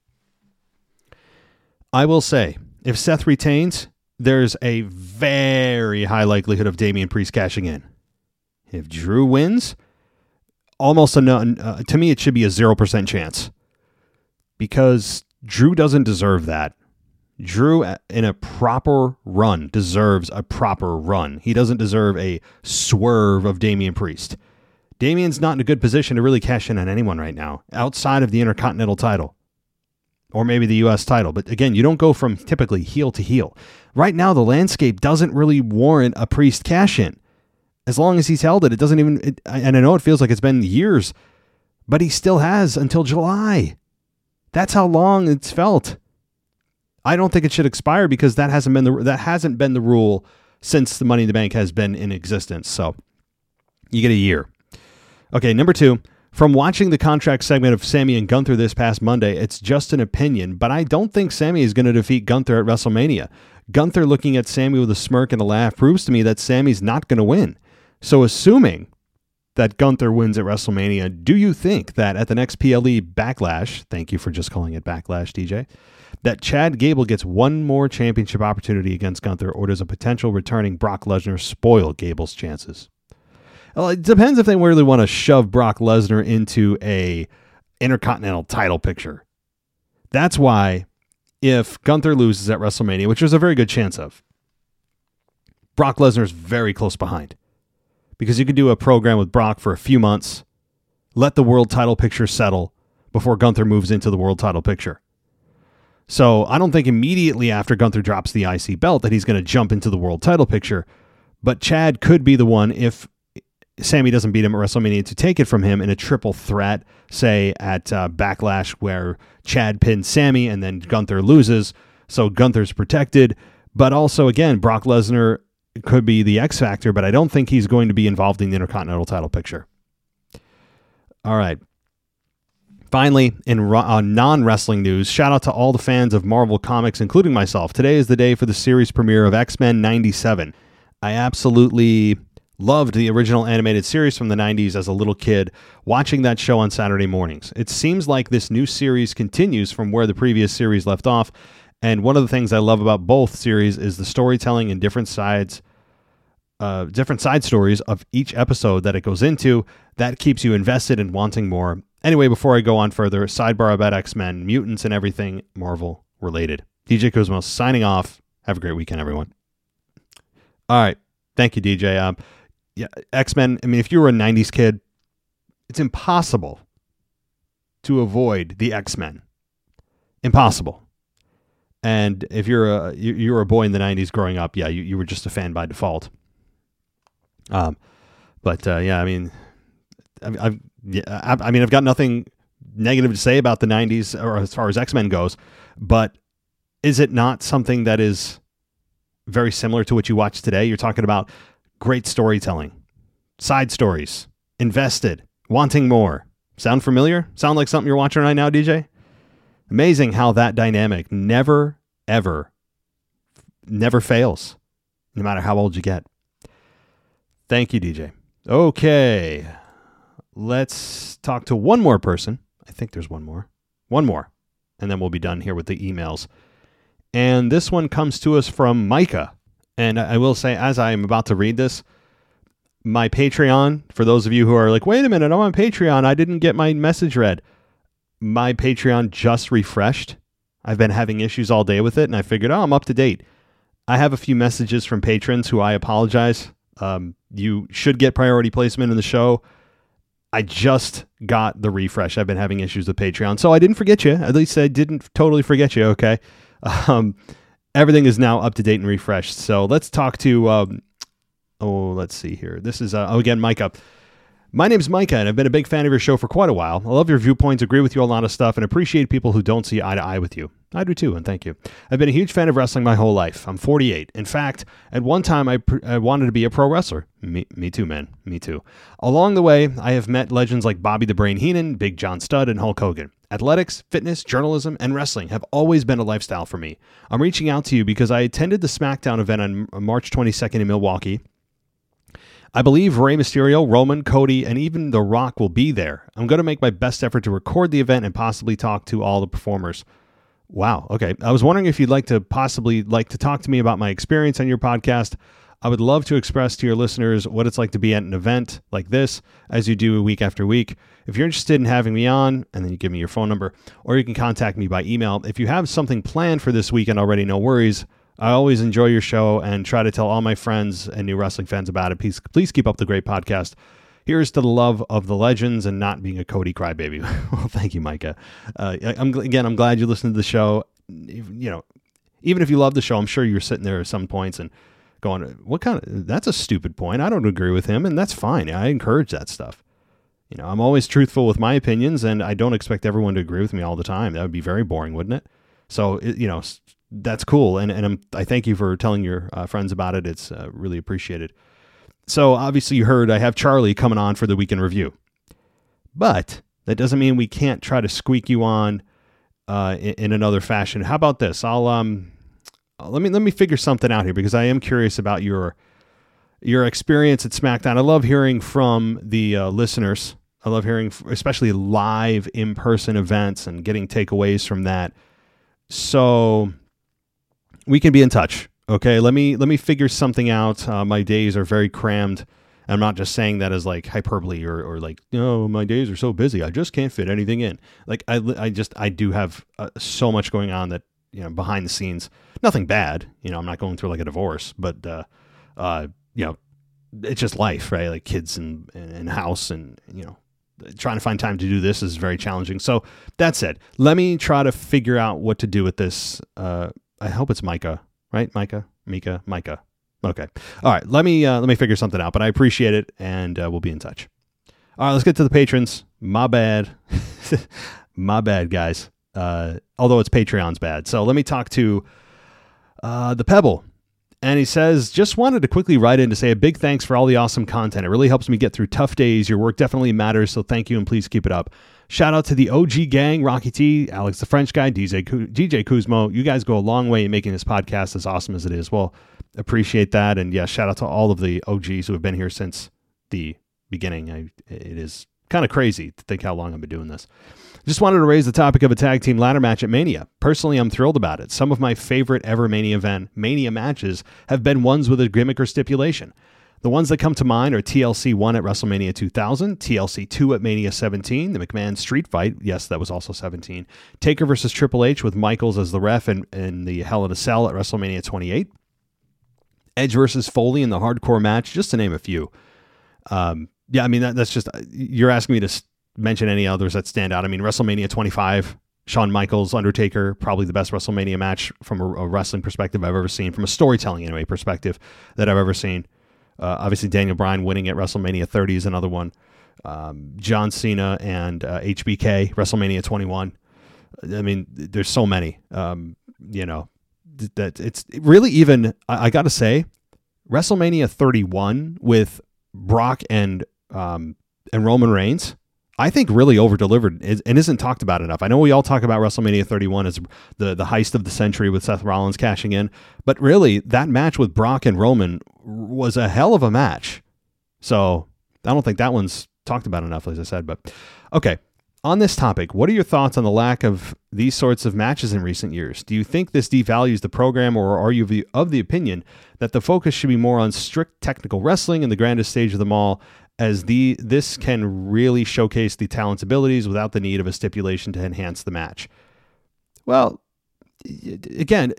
I will say, if Seth retains, there's a very high likelihood of Damian Priest cashing in. If Drew wins, almost to me, it should be a 0% chance, because Drew doesn't deserve that. Drew, in a proper run, deserves a proper run. He doesn't deserve a swerve of Damian Priest. Damian's not in a good position to really cash in on anyone right now, outside of the Intercontinental title. Or maybe the U.S. title. But again, you don't go from typically heel to heel. Right now, the landscape doesn't really warrant a Priest cash-in. As long as he's held it, it doesn't even... and I know it feels like it's been years, but he still has until July. That's how long it's felt. I don't think it should expire, because that hasn't been the rule since the Money in the Bank has been in existence. So you get a year. Okay, number 2. From watching the contract segment of Sami and Gunther this past Monday, it's just an opinion, but I don't think Sami is going to defeat Gunther at WrestleMania. Gunther looking at Sami with a smirk and a laugh proves to me that Sami's not going to win. So assuming that Gunther wins at WrestleMania, do you think that at the next PLE Backlash, thank you for just calling it Backlash, DJ, that Chad Gable gets one more championship opportunity against Gunther, or does a potential returning Brock Lesnar spoil Gable's chances? Well, it depends if they really want to shove Brock Lesnar into a Intercontinental title picture. That's why, if Gunther loses at WrestleMania, which there's a very good chance of, Brock Lesnar's very close behind. Because you could do a program with Brock for a few months, let the world title picture settle before Gunther moves into the world title picture. So I don't think immediately after Gunther drops the IC belt that he's going to jump into the world title picture. But Chad could be the one, if Sami doesn't beat him at WrestleMania, to take it from him in a triple threat, say at Backlash, where Chad pins Sami and then Gunther loses, so Gunther's protected. But also, again, Brock Lesnar could be the X factor, but I don't think he's going to be involved in the Intercontinental title picture. All right. Finally, in non-wrestling news, shout out to all the fans of Marvel Comics, including myself. Today is the day for the series premiere of X-Men 97. I absolutely loved the original animated series from the 90s as a little kid, watching that show on Saturday mornings. It seems like this new series continues from where the previous series left off, and one of the things I love about both series is the storytelling and different side stories of each episode that it goes into. That keeps you invested and wanting more. Anyway, before I go on further, sidebar about X-Men, mutants, and everything Marvel related. DJ Kuzmos signing off. Have a great weekend, everyone. All right. Thank you, DJ. Yeah, X-Men, I mean, if you were a 90s kid, it's impossible to avoid the X-Men. Impossible. And if you were a boy in the 90s growing up, yeah, you were just a fan by default. Yeah, I mean, I've got nothing negative to say about the 90s or as far as X-Men goes, but is it not something that is very similar to what you watch today? You're talking about great storytelling, side stories, invested, wanting more. Sound familiar? Sound like something you're watching right now, DJ? Amazing how that dynamic never fails, no matter how old you get. Thank you, DJ. Okay, let's talk to one more person. I think there's one more, and then we'll be done here with the emails. And this one comes to us from Micah. And I will say, as I am about to read this, my Patreon, for those of you who are like, wait a minute, I'm on Patreon, I didn't get my message read. My Patreon just refreshed, I've been having issues all day with it, and I figured, I'm up to date. I have a few messages from patrons who I apologize. You should get priority placement in the show. I just got the refresh. I've been having issues with Patreon, so I didn't forget you. At least I didn't totally forget you, okay? Everything is now up to date and refreshed. So let's talk to, let's see here. This is, again, Micah. My name's Micah, and I've been a big fan of your show for quite a while. I love your viewpoints, agree with you on a lot of stuff, and appreciate people who don't see eye to eye with you. I do too, and thank you. I've been a huge fan of wrestling my whole life. I'm 48. In fact, at one time, I wanted to be a pro wrestler. Me too, man. Me too. Along the way, I have met legends like Bobby the Brain Heenan, Big John Studd, and Hulk Hogan. Athletics, fitness, journalism, and wrestling have always been a lifestyle for me. I'm reaching out to you because I attended the SmackDown event on March 22nd in Milwaukee. I believe Rey Mysterio, Roman, Cody, and even The Rock will be there. I'm going to make my best effort to record the event and possibly talk to all the performers. Wow. Okay. I was wondering if you'd like to talk to me about my experience on your podcast. I would love to express to your listeners what it's like to be at an event like this, as you do week after week. If you're interested in having me on, and then you give me your phone number, or you can contact me by email. If you have something planned for this weekend already, no worries. I always enjoy your show and try to tell all my friends and new wrestling fans about it. Please keep up the great podcast. Here's to the love of the legends and not being a Cody crybaby. Well, thank you, Micah. I'm glad you listened to the show. Even if you love the show, I'm sure you're sitting there at some points and going, that's a stupid point. I don't agree with him, and that's fine. I encourage that stuff. I'm always truthful with my opinions, and I don't expect everyone to agree with me all the time. That would be very boring, wouldn't it? So, that's cool, and I thank you for telling your friends about it. It's really appreciated. So obviously you heard I have Charlie coming on for the weekend review, but that doesn't mean we can't try to squeak you on in another fashion. How about this? I'll let me figure something out here, because I am curious about your experience at SmackDown. I love hearing from the listeners. I love hearing, especially live in-person events, and getting takeaways from that. So we can be in touch. Okay, let me figure something out. My days are very crammed. I'm not just saying that as like hyperbole or like, my days are so busy, I just can't fit anything in. Like I do have so much going on that, behind the scenes, nothing bad. I'm not going through like a divorce, but it's just life, right? Like kids and house, and trying to find time to do this is very challenging. So that said, let me try to figure out what to do with this. I hope it's Micah. Right, Micah. Okay. All right. Let me figure something out, but I appreciate it, and we'll be in touch. All right, let's get to the patrons. My bad. My bad, guys. Although it's Patreon's bad. So let me talk to the Pebble. And he says, just wanted to quickly write in to say a big thanks for all the awesome content. It really helps me get through tough days. Your work definitely matters, so thank you, and please keep it up. Shout out to the OG gang, Rocky T, Alex the French Guy, DJ Kuzmo. You guys go a long way in making this podcast as awesome as it is. Well, appreciate that. And yeah, shout out to all of the OGs who have been here since the beginning. It is kind of crazy to think how long I've been doing this. Just wanted to raise the topic of a tag team ladder match at Mania. Personally, I'm thrilled about it. Some of my favorite ever Mania matches have been ones with a gimmick or stipulation. The ones that come to mind are TLC 1 at WrestleMania 2000, TLC 2 at Mania 17, the McMahon Street Fight, yes, that was also 17, Taker versus Triple H with Michaels as the ref in the Hell in a Cell at WrestleMania 28, Edge versus Foley in the Hardcore match, just to name a few. That's just, you're asking me to mention any others that stand out. I mean, WrestleMania 25, Shawn Michaels, Undertaker, probably the best WrestleMania match from a wrestling perspective I've ever seen, from a storytelling anyway perspective that I've ever seen. Obviously, Daniel Bryan winning at WrestleMania 30 is another one. John Cena and HBK, WrestleMania 21. I mean, there's so many. That it's really even. I got to say, WrestleMania 31 with Brock and Roman Reigns, I think really over-delivered and isn't talked about enough. I know we all talk about WrestleMania 31 as the heist of the century with Seth Rollins cashing in, but really that match with Brock and Roman was a hell of a match. So I don't think that one's talked about enough, as I said. But okay, on this topic, what are your thoughts on the lack of these sorts of matches in recent years? Do you think this devalues the program, or are you of the opinion that the focus should be more on strict technical wrestling in the grandest stage of them all, as this can really showcase the talent's abilities without the need of a stipulation to enhance the match? Well, again,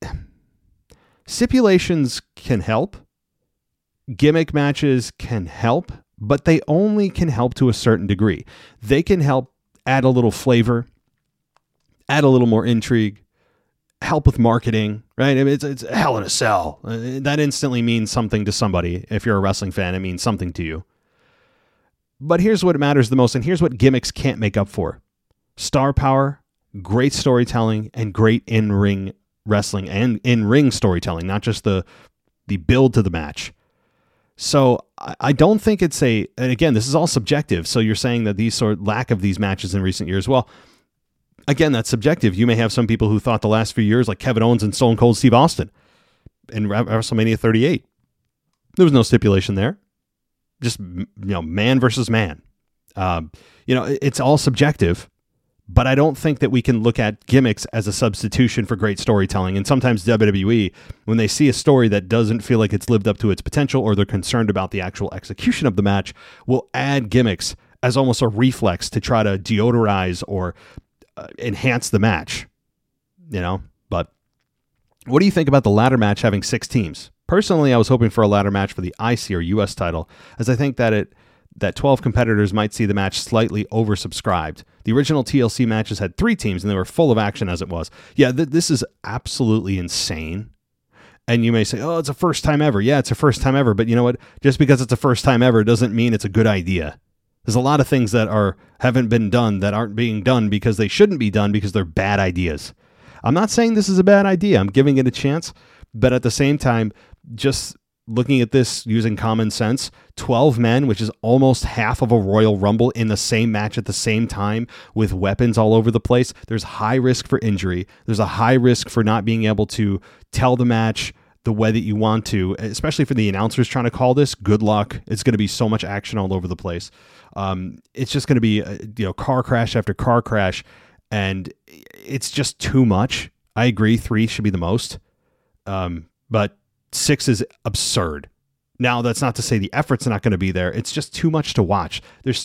stipulations can help. Gimmick matches can help, but they only can help to a certain degree. They can help add a little flavor, add a little more intrigue, help with marketing, right? I mean, it's a Hell in a Cell. That instantly means something to somebody. If you're a wrestling fan, it means something to you. But here's what matters the most, and here's what gimmicks can't make up for. Star power, great storytelling, and great in-ring wrestling and in-ring storytelling, not just the build to the match. So I don't think it's and again, this is all subjective. So you're saying that lack of these matches in recent years, well, again, that's subjective. You may have some people who thought the last few years, like Kevin Owens and Stone Cold Steve Austin in WrestleMania 38, there was no stipulation there. Just, man versus man. It's all subjective, but I don't think that we can look at gimmicks as a substitution for great storytelling. And sometimes WWE, when they see a story that doesn't feel like it's lived up to its potential, or they're concerned about the actual execution of the match, will add gimmicks as almost a reflex to try to deodorize or enhance the match. But what do you think about the ladder match having 6 teams? Personally, I was hoping for a ladder match for the IC or US title, as I think that 12 competitors might see the match slightly oversubscribed. The original TLC matches had 3 teams, and they were full of action as it was. Yeah, this is absolutely insane. And you may say, oh, it's a first time ever. Yeah, it's a first time ever. But you know what? Just because it's a first time ever doesn't mean it's a good idea. There's a lot of things that haven't been done that aren't being done because they shouldn't be done because they're bad ideas. I'm not saying this is a bad idea. I'm giving it a chance. But at the same time, just looking at this using common sense, 12 men, which is almost half of a Royal Rumble in the same match at the same time with weapons all over the place, there's high risk for injury. There's a high risk for not being able to tell the match the way that you want to, especially for the announcers trying to call this. Good luck. It's going to be so much action all over the place. It's just going to be car crash after car crash, and it's just too much. I agree 3 should be the most, but 6 is absurd. Now, that's not to say the effort's not going to be there. It's just too much to watch. There's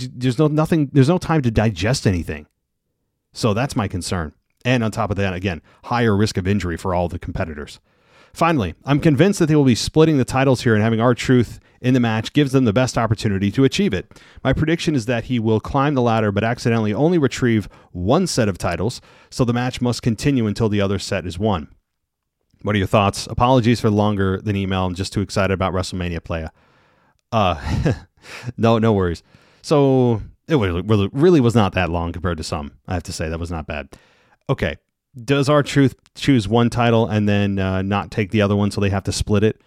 no time to digest anything. So that's my concern. And on top of that, again, higher risk of injury for all the competitors. Finally, I'm convinced that they will be splitting the titles here, and having R-Truth in the match gives them the best opportunity to achieve it. My prediction is that he will climb the ladder but accidentally only retrieve 1 set of titles, so the match must continue until the other set is won. What are your thoughts? Apologies for longer than email. I'm just too excited about WrestleMania Playa. No worries. So it really was not that long compared to some. I have to say that was not bad. Okay. Does R-Truth choose 1 title and then not take the other one, so they have to split it?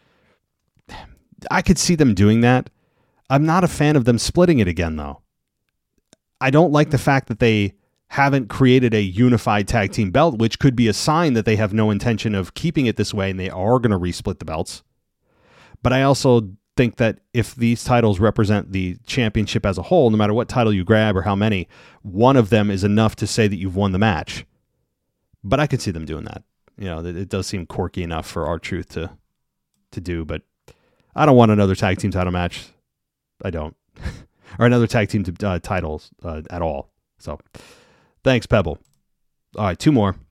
I could see them doing that. I'm not a fan of them splitting it again, though. I don't like the fact that they haven't created a unified tag team belt, which could be a sign that they have no intention of keeping it this way and they are going to resplit the belts. But I also think that if these titles represent the championship as a whole, no matter what title you grab or how many, one of them is enough to say that you've won the match. But I could see them doing that. It does seem quirky enough for R-Truth to do, but I don't want another tag team title match. I don't. Or another tag team titles at all. So thanks, Pebble. All right, 2 more.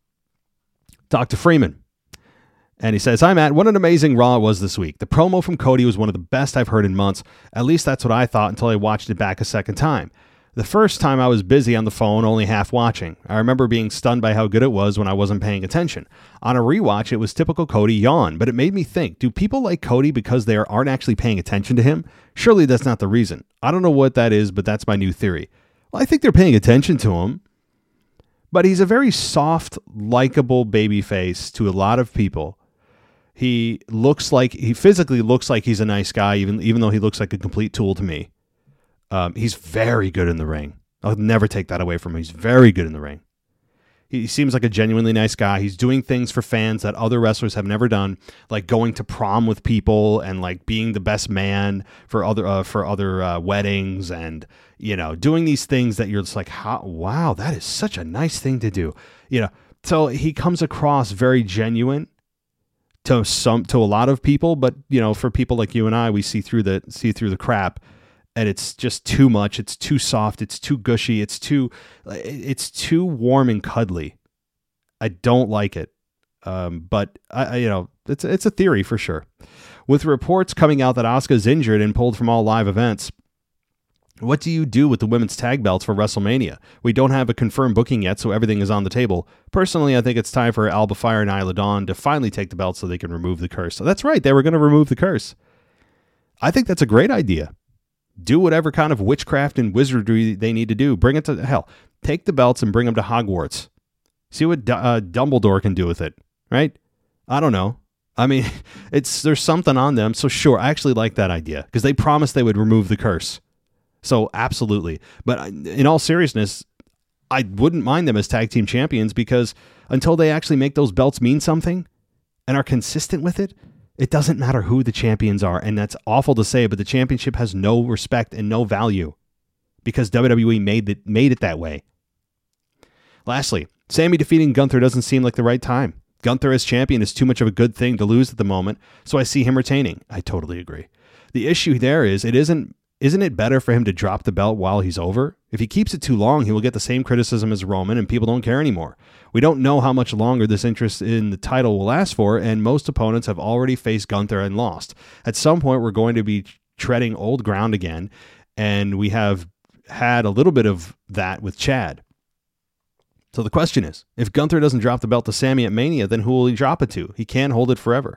Dr. Freeman. And he says, hi, Matt. What an amazing Raw it was this week. The promo from Cody was one of the best I've heard in months. At least that's what I thought until I watched it back a second time. The first time I was busy on the phone, only half watching. I remember being stunned by how good it was when I wasn't paying attention. On a rewatch, it was typical Cody yawn, but it made me think, do people like Cody because they aren't actually paying attention to him? Surely that's not the reason. I don't know what that is, but that's my new theory. Well, I think they're paying attention to him. But he's a very soft, likable babyface to a lot of people. He physically looks like he's a nice guy, even though he looks like a complete tool to me. He's very good in the ring. I'll never take that away from him. He's very good in the ring. He seems like a genuinely nice guy. He's doing things for fans that other wrestlers have never done, like going to prom with people and like being the best man for other weddings, and doing these things that you're just like, wow, that is such a nice thing to do. So he comes across very genuine to a lot of people, but for people like you and I, we see through the crap. And it's just too much. It's too soft. It's too gushy. It's too warm and cuddly. I don't like it. But it's a theory for sure. With reports coming out that Asuka's injured and pulled from all live events, what do you do with the women's tag belts for WrestleMania? We don't have a confirmed booking yet, so everything is on the table. Personally, I think it's time for Alba Fire and Isla Dawn to finally take the belt so they can remove the curse. So that's right, they were going to remove the curse. I think that's a great idea. Do whatever kind of witchcraft and wizardry they need to do. Bring it to hell. Take the belts and bring them to Hogwarts. See what Dumbledore can do with it, right? I don't know. I mean, there's something on them. So sure, I actually like that idea because they promised they would remove the curse. So absolutely. But in all seriousness, I wouldn't mind them as tag team champions because until they actually make those belts mean something and are consistent with it, it doesn't matter who the champions are. And that's awful to say, but the championship has no respect and no value because WWE made it that way. Lastly, Sammy defeating Gunther doesn't seem like the right time. Gunther as champion is too much of a good thing to lose at the moment, so I see him retaining. I totally agree. The issue there is isn't it better for him to drop the belt while he's over? If he keeps it too long, he will get the same criticism as Roman and people don't care anymore. We don't know how much longer this interest in the title will last for, and most opponents have already faced Gunther and lost. At some point, we're going to be treading old ground again, and we have had a little bit of that with Chad. So the question is, if Gunther doesn't drop the belt to Sammy at Mania, then who will he drop it to? He can't hold it forever.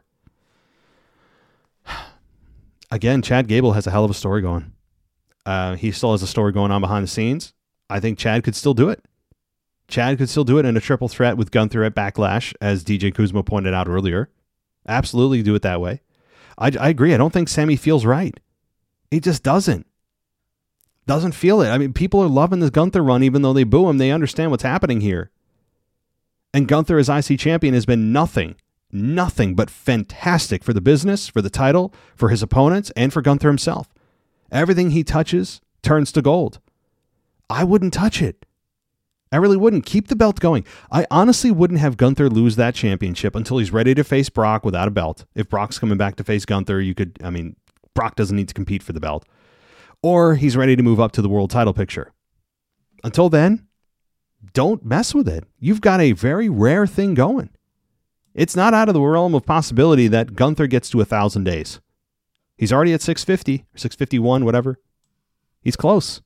Again, Chad Gable has a hell of a story going. He still has a story going on behind the scenes. I think Chad could still do it. Chad could still do it in a triple threat with Gunther at Backlash, as DJ Kuzma pointed out earlier. Absolutely do it that way. I agree. I don't think Sammy feels right. He just doesn't. Doesn't feel it. I mean, people are loving this Gunther run, even though they boo him. They understand what's happening here. And Gunther as IC champion has been nothing but fantastic for the business, for the title, for his opponents, and for Gunther himself. Everything he touches turns to gold. I wouldn't touch it. I really wouldn't. Keep the belt going. I honestly wouldn't have Gunther lose that championship until he's ready to face Brock without a belt. If Brock's coming back to face Gunther, Brock doesn't need to compete for the belt. Or he's ready to move up to the world title picture. Until then, don't mess with it. You've got a very rare thing going. It's not out of the realm of possibility that Gunther gets to 1,000 days. He's already at 650 or 651, whatever. He's close.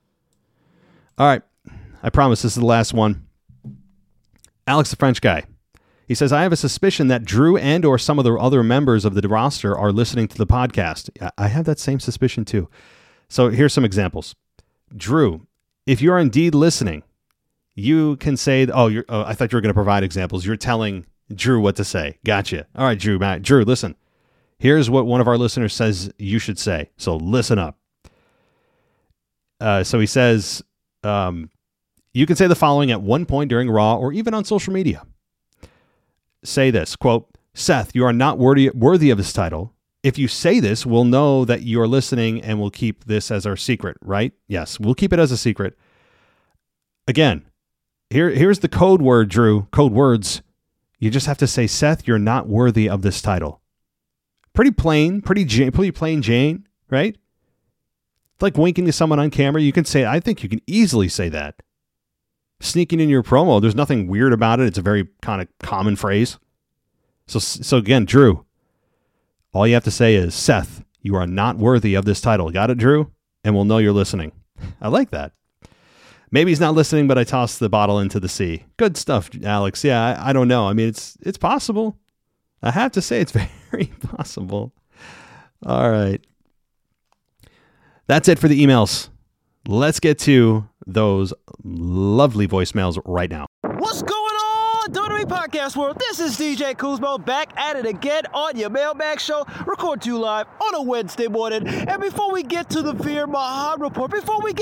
All right. I promise this is the last one. Alex the French guy. He says, I have a suspicion that Drew and or some of the other members of the roster are listening to the podcast. I have that same suspicion too. So here's some examples. Drew, if you're indeed listening, you can say, I thought you were going to provide examples. You're telling Drew what to say. Gotcha. All right, Drew, listen. Here's what one of our listeners says you should say. So listen up. So he says, you can say the following at one point during Raw or even on social media. Say this, quote, Seth, you are not worthy of this title. If you say this, we'll know that you're listening and we'll keep this as our secret, right? Yes, we'll keep it as a secret. Again, here's the code word, Drew. Code words. You just have to say, Seth, you're not worthy of this title. Pretty plain, pretty plain Jane, right? It's like winking to someone on camera. You can say, I think you can easily say that. Sneaking in your promo, there's nothing weird about it. It's a very kind of common phrase. So again, Drew, all you have to say is, Seth, you are not worthy of this title. Got it, Drew? And we'll know you're listening. I like that. Maybe he's not listening, but I tossed the bottle into the sea. Good stuff, Alex. Yeah, I don't know. I mean, it's possible. I have to say it's very possible. All right. That's it for the emails. Let's get to those lovely voicemails right now. What's going on, WWE Podcast World? This is DJ Kuzmo back at it again on your Mailbag Show. Record to you live on a Wednesday morning. And before we get to the Veer Mahaan Report,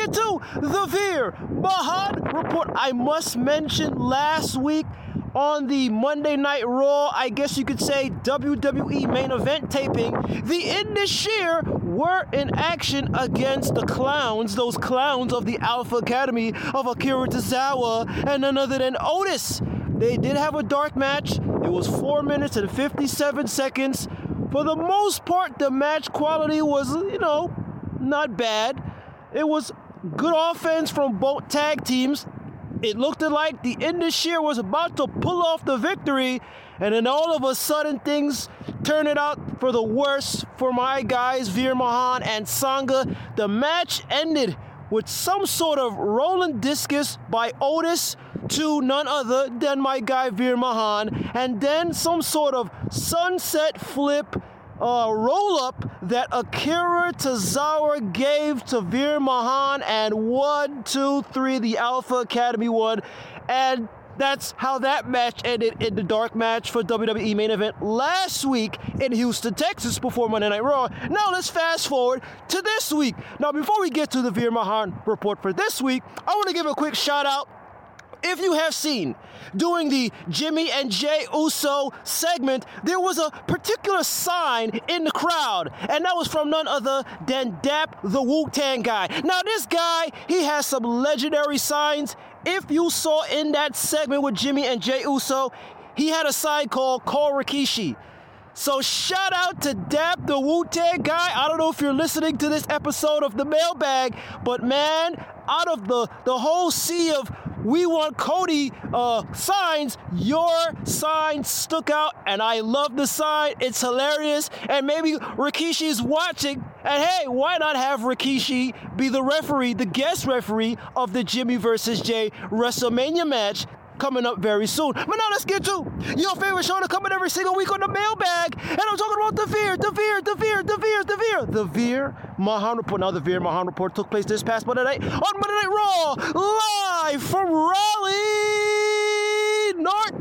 I must mention last week on the Monday Night Raw, I guess you could say WWE main event taping, the Indus-Sher were in action against the clowns, those clowns of the Alpha Academy of Akira Tozawa and none other than Otis. They did have a dark match. It was 4 minutes and 57 seconds. For the most part, the match quality was, not bad. It was good offense from both tag teams. it looked like the Indus Sher was about to pull off the victory, and then all of a sudden things turned it out for the worse for my guys Veer Mahaan and Sangha. The match ended with some sort of rolling discus by Otis to none other than my guy Veer Mahaan, and then some sort of sunset flip roll-up that Akira Tozawa gave to Veer Mahaan, and 1, 2, 3, the Alpha Academy won. And that's how that match ended in the dark match for WWE Main Event last week in Houston, Texas, before Monday Night Raw. Now let's fast forward to this week. Now, before we get to the Veer Mahaan report for this week, I want to give a quick shout-out. If you have seen, during the Jimmy and Jay Uso segment, there was a particular sign in the crowd, and that was from none other than Dap the Wu-Tang guy. Now, this guy, he has some legendary signs. If you saw in that segment with Jimmy and Jay Uso, he had a sign called Call Rikishi. So shout out to Dap the Wu-Tang guy. I don't know if you're listening to this episode of the Mailbag, but man, out of the whole sea of We Want Cody signs, your sign stuck out, and I love the sign. It's hilarious, and maybe Rikishi's watching, and hey, why not have Rikishi be the referee, the guest referee of the Jimmy versus Jay WrestleMania match coming up very soon. But now let's get to your favorite show to come in every single week on the Mailbag, and I'm talking about the Veer Mahaan Report. Now, the Veer Mahaan Report took place this past Monday night on Monday Night Raw, live from Raleigh, North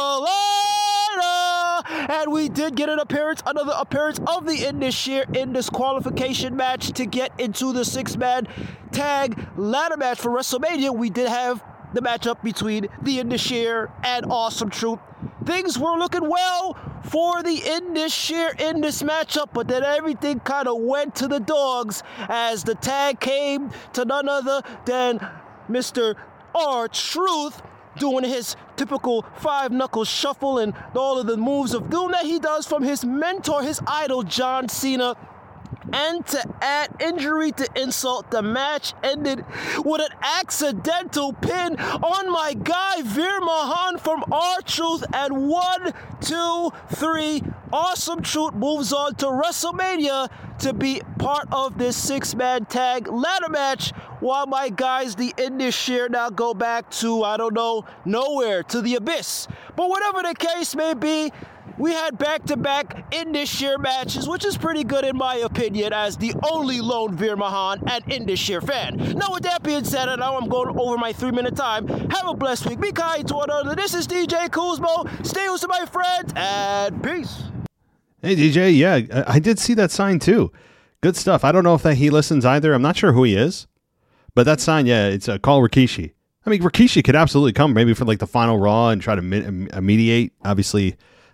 Carolina, and we did get another appearance of the Indus Sher in this qualification match to get into the 6-man tag ladder match for WrestleMania. We did have the matchup between the Indus Sher and Awesome Truth. Things were looking well for the Indus Sher in this matchup, but then everything kind of went to the dogs as the tag came to none other than Mr. R-Truth doing his typical 5-knuckle shuffle and all of the moves of doom that he does from his mentor, his idol, John Cena. And to add injury to insult, the match ended with an accidental pin on my guy Veer Mahaan from R-Truth, and 1, 2, 3, Awesome Truth moves on to WrestleMania to be part of this 6-man tag ladder match, while my guys, the Indus Sher, now go back to, I don't know, nowhere, to the abyss. But whatever the case may be, we had back-to-back Indus Sher matches, which is pretty good in my opinion as the only lone Veer Mahaan and Indus Sher fan. Now, with that being said, and now I'm going over my 3-minute time. Have a blessed week. Be kind to one another. This is DJ Kuzmo. Stay with my friends, and peace. Hey, DJ, yeah, I did see that sign too. Good stuff. I don't know if he listens either. I'm not sure who he is, but that sign, yeah, it's Call Rikishi. I mean, Rikishi could absolutely come maybe for like the final Raw and try to mediate, obviously,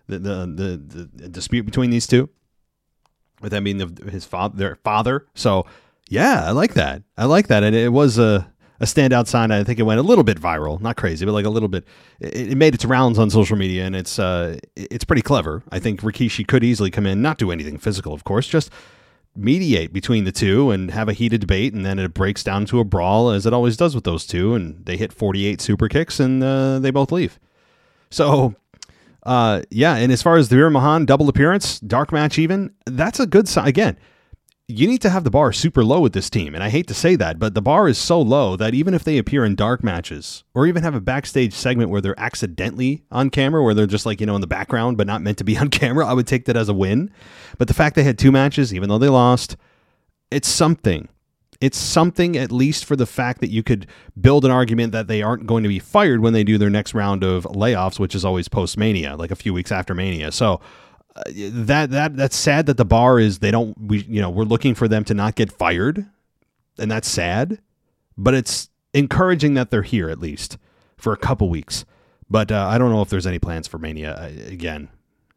the dispute between these two, with them being their father. So yeah, I like that. And it was a standout sign. I think it went a little bit viral, not crazy, but like a little bit. It made its rounds on social media, and it's pretty clever. I think Rikishi could easily come in, not do anything physical, of course, just mediate between the two and have a heated debate, and then it breaks down to a brawl, as it always does with those two, and they hit 48 super kicks, and they both leave. So yeah, and as far as the Veer Mahaan double appearance, dark match even, that's a good sign. Again, you need to have the bar super low with this team, and I hate to say that, but the bar is so low that even if they appear in dark matches, or even have a backstage segment where they're accidentally on camera, where they're just like, in the background, but not meant to be on camera, I would take that as a win. But the fact they had 2 matches, even though they lost, it's something. It's something, at least, for the fact that you could build an argument that they aren't going to be fired when they do their next round of layoffs, which is always post-Mania, like a few weeks after Mania. So that's sad that the bar is, we're looking for them to not get fired, and that's sad, but it's encouraging that they're here, at least for a couple weeks. But I don't know if there's any plans for Mania. Again,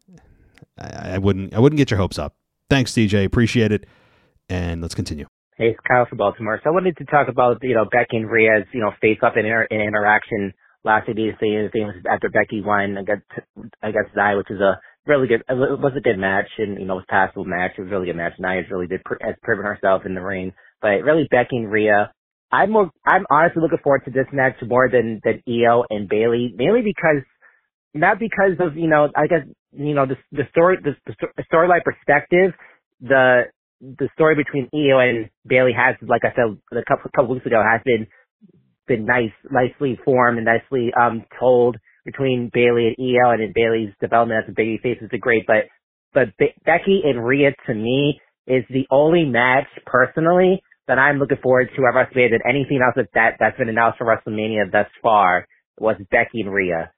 I wouldn't get your hopes up. Thanks, DJ. Appreciate it. And let's continue. Hey, it's Kyle from Baltimore. So I wanted to talk about, Becky and Rhea's, face-up and interaction last week. These things after Becky won against Nia, which is a really good, it was a good match, and, it was a passable match. It was a really good match. Nia really has proven herself in the ring. But really, Becky and Rhea, I'm honestly looking forward to this match more than Io and Bayley, mainly because, not because of, I guess, the storyline perspective, the story between Io and Bayley has, like I said a couple weeks ago, has been nicely formed and nicely told between Bayley and Io, and in Bayley's development as a babyface has been great. But Becky and Rhea, to me, is the only match personally that I'm looking forward to at WrestleMania than anything else that's been announced for WrestleMania thus far was Becky and Rhea.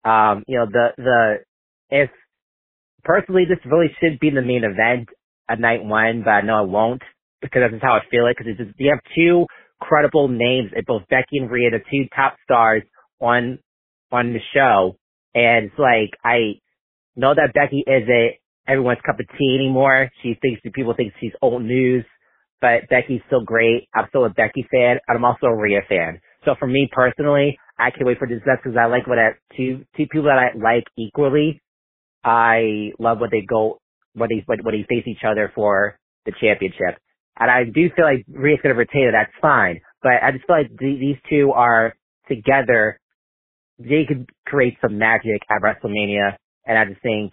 If personally this really should be the main event at night one, but I know it won't because that's just how I feel it. Because you have two credible names at both Becky and Rhea, the two top stars on the show, and it's like I know that Becky isn't everyone's cup of tea anymore. People think she's old news, but Becky's still great. I'm still a Becky fan, and I'm also a Rhea fan. So for me personally, I can't wait for this match because I like two people that I like equally. I love when they face each other for the championship. And I do feel like Rhea's going to retain it. That's fine. But I just feel like these two are together. They could create some magic at WrestleMania. And I just think,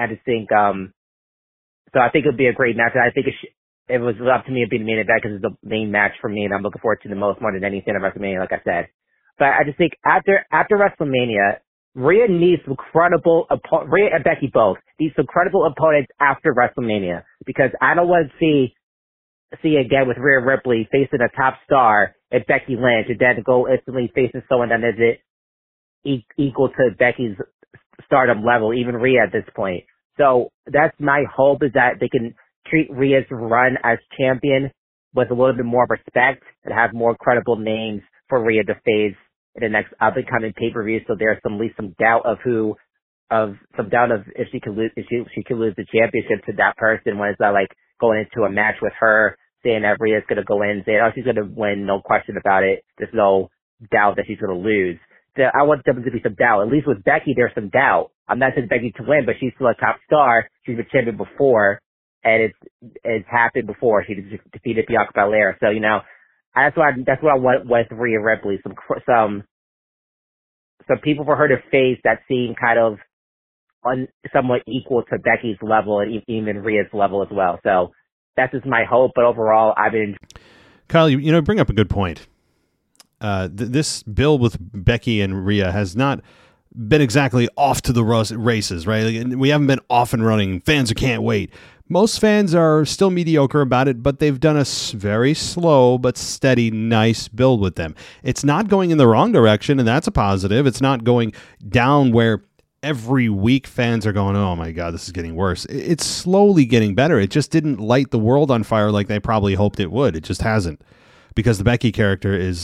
so I think it would be a great match. And I think it was up to me to be the main event because it's the main match for me and I'm looking forward to the most more than anything at WrestleMania, like I said. But I just think after WrestleMania, Rhea needs some credible Rhea and Becky both need some credible opponents after WrestleMania because I don't want to see again with Rhea Ripley facing a top star and Becky Lynch and then go instantly facing someone that isn't equal to Becky's stardom level, even Rhea at this point. So that's my hope is that they can treat Rhea's run as champion with a little bit more respect and have more credible names for Rhea to face in the next up and coming pay-per-view. So there's at least some doubt of if she can lose the championship to that person when it's not like going into a match with her saying that Rhea's going to go in and say, oh, she's going to win, no question about it. There's no doubt that she's going to lose. So I want there to be some doubt. At least with Becky, there's some doubt. I'm not saying Becky to win, but she's still a top star. She's been champion before, and it's happened before. She defeated Bianca Belair. So, that's what I want with Rhea Ripley. Some people for her to face that seem kind of somewhat equal to Becky's level and even Rhea's level as well. So that's just my hope. But overall, I've been. Kyle, you bring up a good point. This build with Becky and Rhea has not been exactly off to the races, right? We haven't been off and running. Fans can't wait. Most fans are still mediocre about it, but they've done a very slow but steady, nice build with them. It's not going in the wrong direction, and that's a positive. It's not going down where every week fans are going, oh my God, this is getting worse. It's slowly getting better. It just didn't light the world on fire like they probably hoped it would. It just hasn't. Because the Becky character is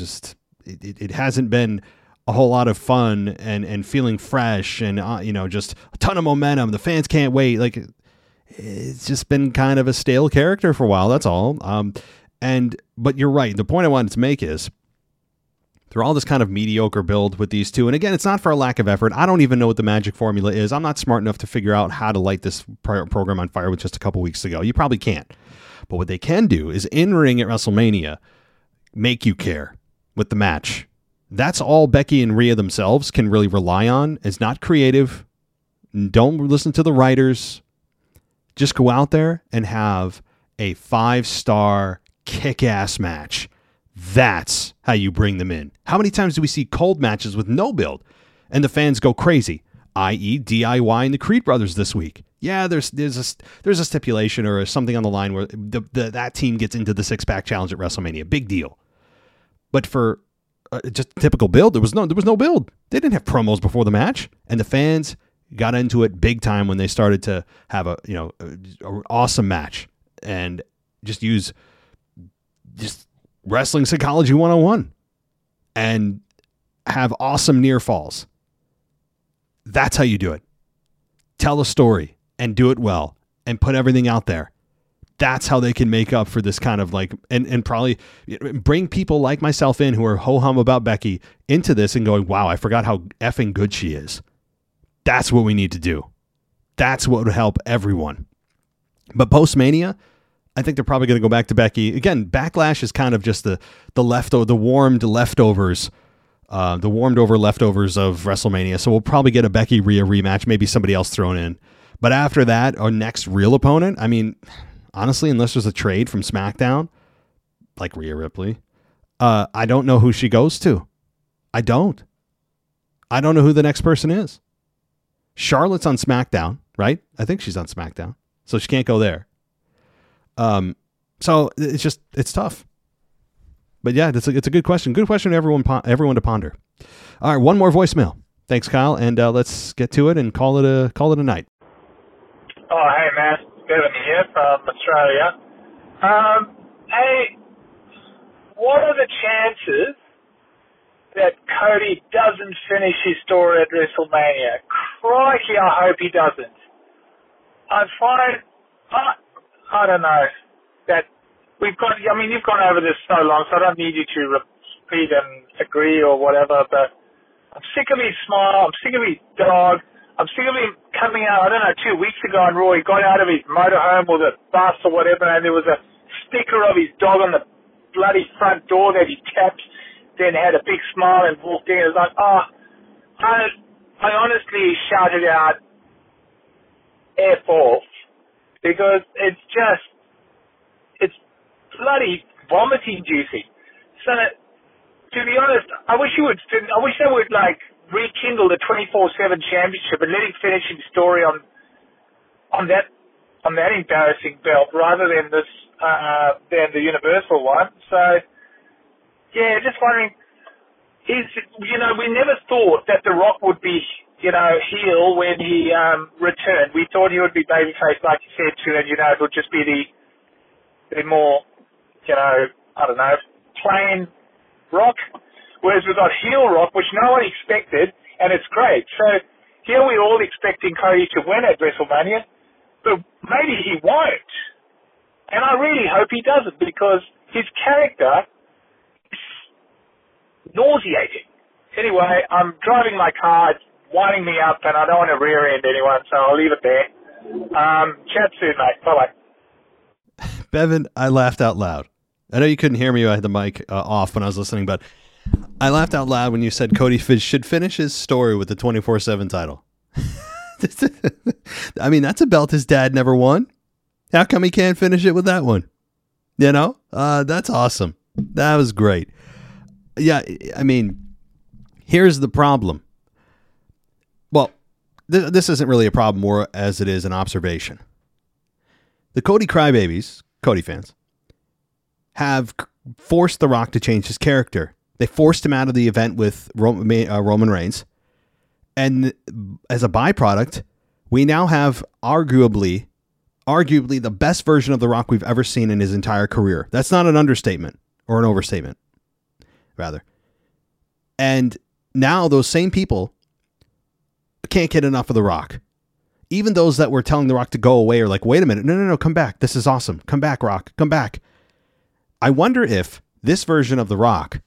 it hasn't been a whole lot of fun and feeling fresh and, just a ton of momentum. The fans can't wait. Like, it's just been kind of a stale character for a while. That's all. But you're right. The point I wanted to make is through all this kind of mediocre build with these two. And again, it's not for a lack of effort. I don't even know what the magic formula is. I'm not smart enough to figure out how to light this program on fire with just a couple weeks ago. You probably can't. But what they can do is in-ring at WrestleMania, make you care with the match. That's all Becky and Rhea themselves can really rely on. It's not creative. Don't listen to the writers. Just go out there and have a 5-star kick-ass match. That's how you bring them in. How many times do we see cold matches with no build and the fans go crazy? I.e. DIY and the Creed Brothers this week. Yeah, there's a stipulation or something on the line where that team gets into the 6-pack challenge at WrestleMania. Big deal. But for just typical build, there was no build. They didn't have promos before the match, and the fans got into it big time when they started to have a awesome match and just wrestling psychology 101 and have awesome near falls. That's how you do it. Tell a story and do it well and put everything out there. That's how they can make up for this kind of and probably bring people like myself in who are ho-hum about Becky into this and going, wow, I forgot how effing good she is. That's what we need to do. That's what would help everyone. But post-Mania, I think they're probably going to go back to Becky. Again, Backlash is kind of just the warmed leftovers of WrestleMania. So we'll probably get a Becky Rhea rematch, maybe somebody else thrown in. But after that, our next real opponent, I mean, honestly, unless there's a trade from SmackDown, like Rhea Ripley, I don't know who she goes to. I don't know who the next person is. Charlotte's on SmackDown, right? I think she's on SmackDown, so she can't go there. So it's tough. But yeah, it's a good question. Good question to everyone to ponder. All right, one more voicemail. Thanks, Kyle, and let's get to it and call it a night. Oh, hey, man. Bevan here from Australia. Hey, what are the chances that Cody doesn't finish his story at WrestleMania? Crikey, I hope he doesn't. I don't know, that you've gone over this so long, so I don't need you to repeat and agree or whatever, but I'm sick of his smile, I'm sick of his dog, I'm sick of him coming out, 2 weeks ago on Raw, he got out of his motorhome or the bus or whatever, and there was a sticker of his dog on the bloody front door that he tapped, then had a big smile and walked in. It was like, I honestly shouted out Air Force, because it's bloody vomiting juicy. So, to be honest, I wish they would like rekindle the 24/7 championship and let him finish his story on that embarrassing belt rather than than the Universal one. So, yeah, just wondering, we never thought that The Rock would be, heel when he returned. We thought he would be babyface, like you said, too, and, it would just be the more, plain Rock. Whereas we've got heel Rock, which no one expected, and it's great. So here we're all expecting Cody to win at WrestleMania, but maybe he won't. And I really hope he doesn't, because his character is nauseating. Anyway, I'm driving my car, it's winding me up, and I don't want to rear end anyone, so I'll leave it there. Chat soon, mate. Bye-bye. Bevan, I laughed out loud. I know you couldn't hear me. I had the mic off when I was listening, but I laughed out loud when you said Cody should finish his story with the 24/7 title. I mean, that's a belt his dad never won. How come he can't finish it with that one? That's awesome. That was great. Yeah, I mean, here's the problem. Well, this isn't really a problem more as it is an observation. The Cody crybabies, Cody fans, have forced The Rock to change his character. They forced him out of the event with Roman Reigns. And as a byproduct, we now have arguably the best version of The Rock we've ever seen in his entire career. That's not an understatement or an overstatement, rather. And now those same people can't get enough of The Rock. Even those that were telling The Rock to go away are like, wait a minute, no, come back. This is awesome. Come back, Rock. Come back. I wonder if this version of The Rock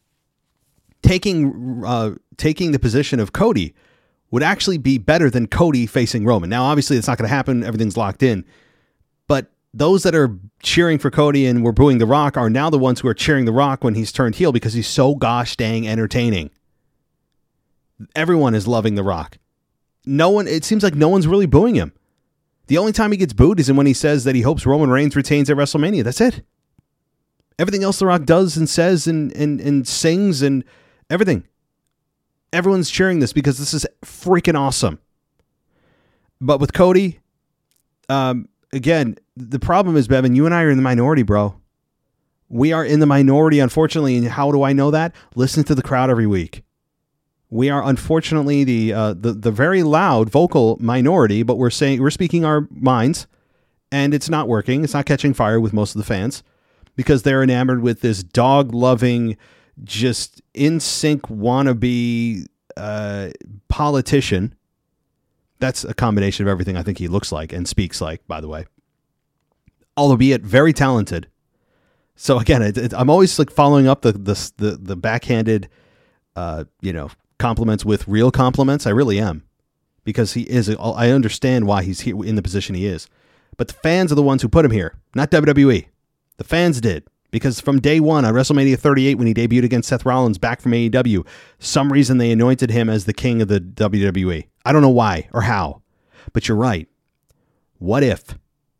taking the position of Cody would actually be better than Cody facing Roman. Now, obviously, it's not going to happen. Everything's locked in. But those that are cheering for Cody and were booing The Rock are now the ones who are cheering The Rock when he's turned heel because he's so gosh dang entertaining. Everyone is loving The Rock. It seems like no one's really booing him. The only time he gets booed is when he says that he hopes Roman Reigns retains at WrestleMania. That's it. Everything else The Rock does and says and sings and everything. Everyone's cheering this because this is freaking awesome. But with Cody, again, the problem is, Bevan, you and I are in the minority, bro. We are in the minority, unfortunately. And how do I know that? Listen to the crowd every week. We are unfortunately the very loud vocal minority, but we're speaking our minds, and it's not working. It's not catching fire with most of the fans because they're enamored with this dog-loving, just in sync wannabe politician. That's a combination of everything I think he looks like and speaks like, by the way, albeit very talented. So again, I'm always like following up the backhanded, compliments with real compliments. I really am, because he is. I understand why he's here in the position he is. But the fans are the ones who put him here, not WWE. The fans did. Because from day one on WrestleMania 38, when he debuted against Seth Rollins back from AEW, some reason they anointed him as the king of the WWE. I don't know why or how, but you're right. What if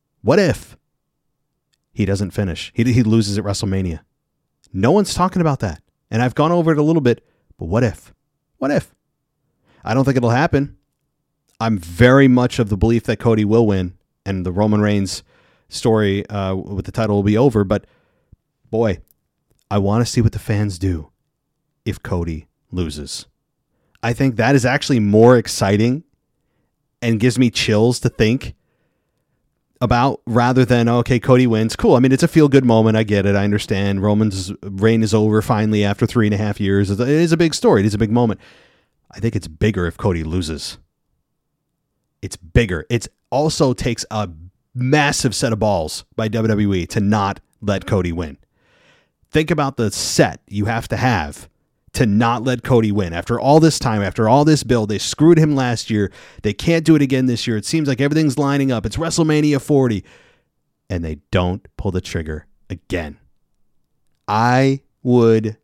he doesn't finish? He loses at WrestleMania. No one's talking about that. And I've gone over it a little bit, but what if? What if? I don't think it'll happen. I'm very much of the belief that Cody will win and the Roman Reigns story with the title will be over, but boy, I want to see what the fans do if Cody loses. I think that is actually more exciting and gives me chills to think about rather than, okay, Cody wins. Cool. I mean, it's a feel-good moment. I get it. I understand. Roman's reign is over finally after 3.5 years. It is a big story. It is a big moment. I think it's bigger if Cody loses. It's bigger. It also takes a massive set of balls by WWE to not let Cody win. Think about the set you have to not let Cody win. After all this time, after all this build, they screwed him last year. They can't do it again this year. It seems like everything's lining up. It's WrestleMania 40. And they don't pull the trigger again. I would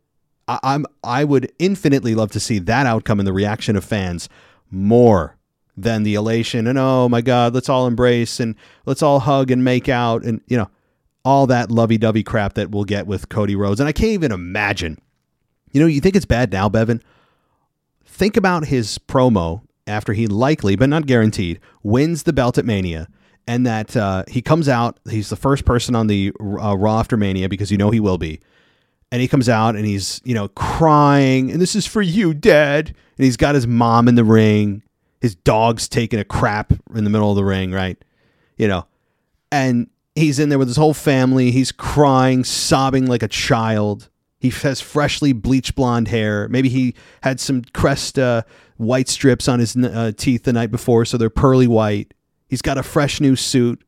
infinitely love to see that outcome and the reaction of fans more than the elation and, oh my God, let's all embrace and let's all hug and make out and, all that lovey-dovey crap that we'll get with Cody Rhodes. And I can't even imagine. You think it's bad now, Bevan? Think about his promo after he likely, but not guaranteed, wins the belt at Mania, and that he comes out, he's the first person on the Raw after Mania, because he will be. And he comes out and he's, crying, and this is for you, Dad. And he's got his mom in the ring. His dog's taking a crap in the middle of the ring, right? And he's in there with his whole family. He's crying, sobbing like a child. He has freshly bleached blonde hair. Maybe he had some Crest white strips on his teeth the night before, so they're pearly white. He's got a fresh new suit.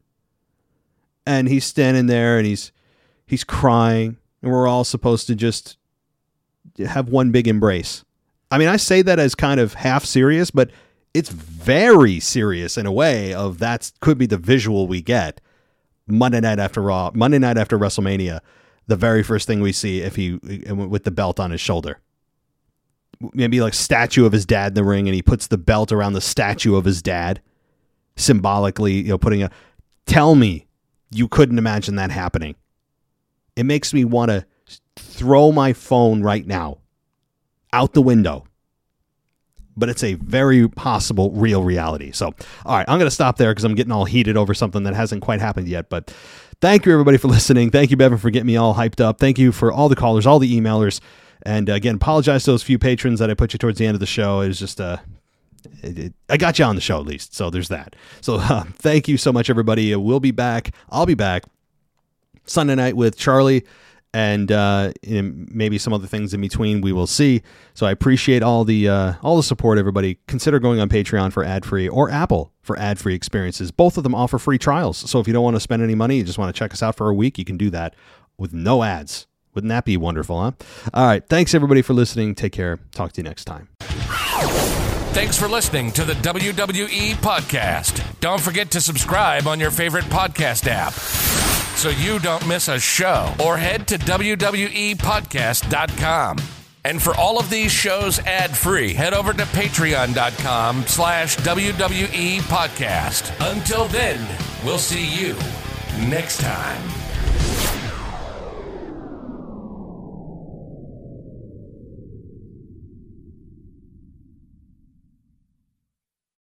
And he's standing there and he's crying. And we're all supposed to just have one big embrace. I mean, I say that as kind of half serious, but it's very serious in a way of that could be the visual we get. Monday night after Raw, Monday night after WrestleMania, the very first thing we see if he with the belt on his shoulder. Maybe like statue of his dad in the ring, and he puts the belt around the statue of his dad, symbolically, putting a. Tell me you couldn't imagine that happening. It makes me want to throw my phone right now out the window. But it's a very possible real reality. So, all right, I'm going to stop there because I'm getting all heated over something that hasn't quite happened yet. But thank you, everybody, for listening. Thank you, Bevan, for getting me all hyped up. Thank you for all the callers, all the emailers. And again, apologize to those few patrons that I put you towards the end of the show. It was just, I got you on the show at least. So there's that. So thank you so much, everybody. We'll be back. I'll be back Sunday night with Charlie. And maybe some other things in between. We will see. So I appreciate all the support, everybody. Consider going on Patreon for ad-free or Apple for ad-free experiences. Both of them offer free trials. So if you don't want to spend any money, you just want to check us out for a week, you can do that with no ads. Wouldn't that be wonderful, huh? All right. Thanks, everybody, for listening. Take care. Talk to you next time. Thanks for listening to the WWE Podcast. Don't forget to subscribe on your favorite podcast app so you don't miss a show, or head to WWEpodcast.com. And for all of these shows ad-free, head over to patreon.com/WWE Podcast. Until then, we'll see you next time.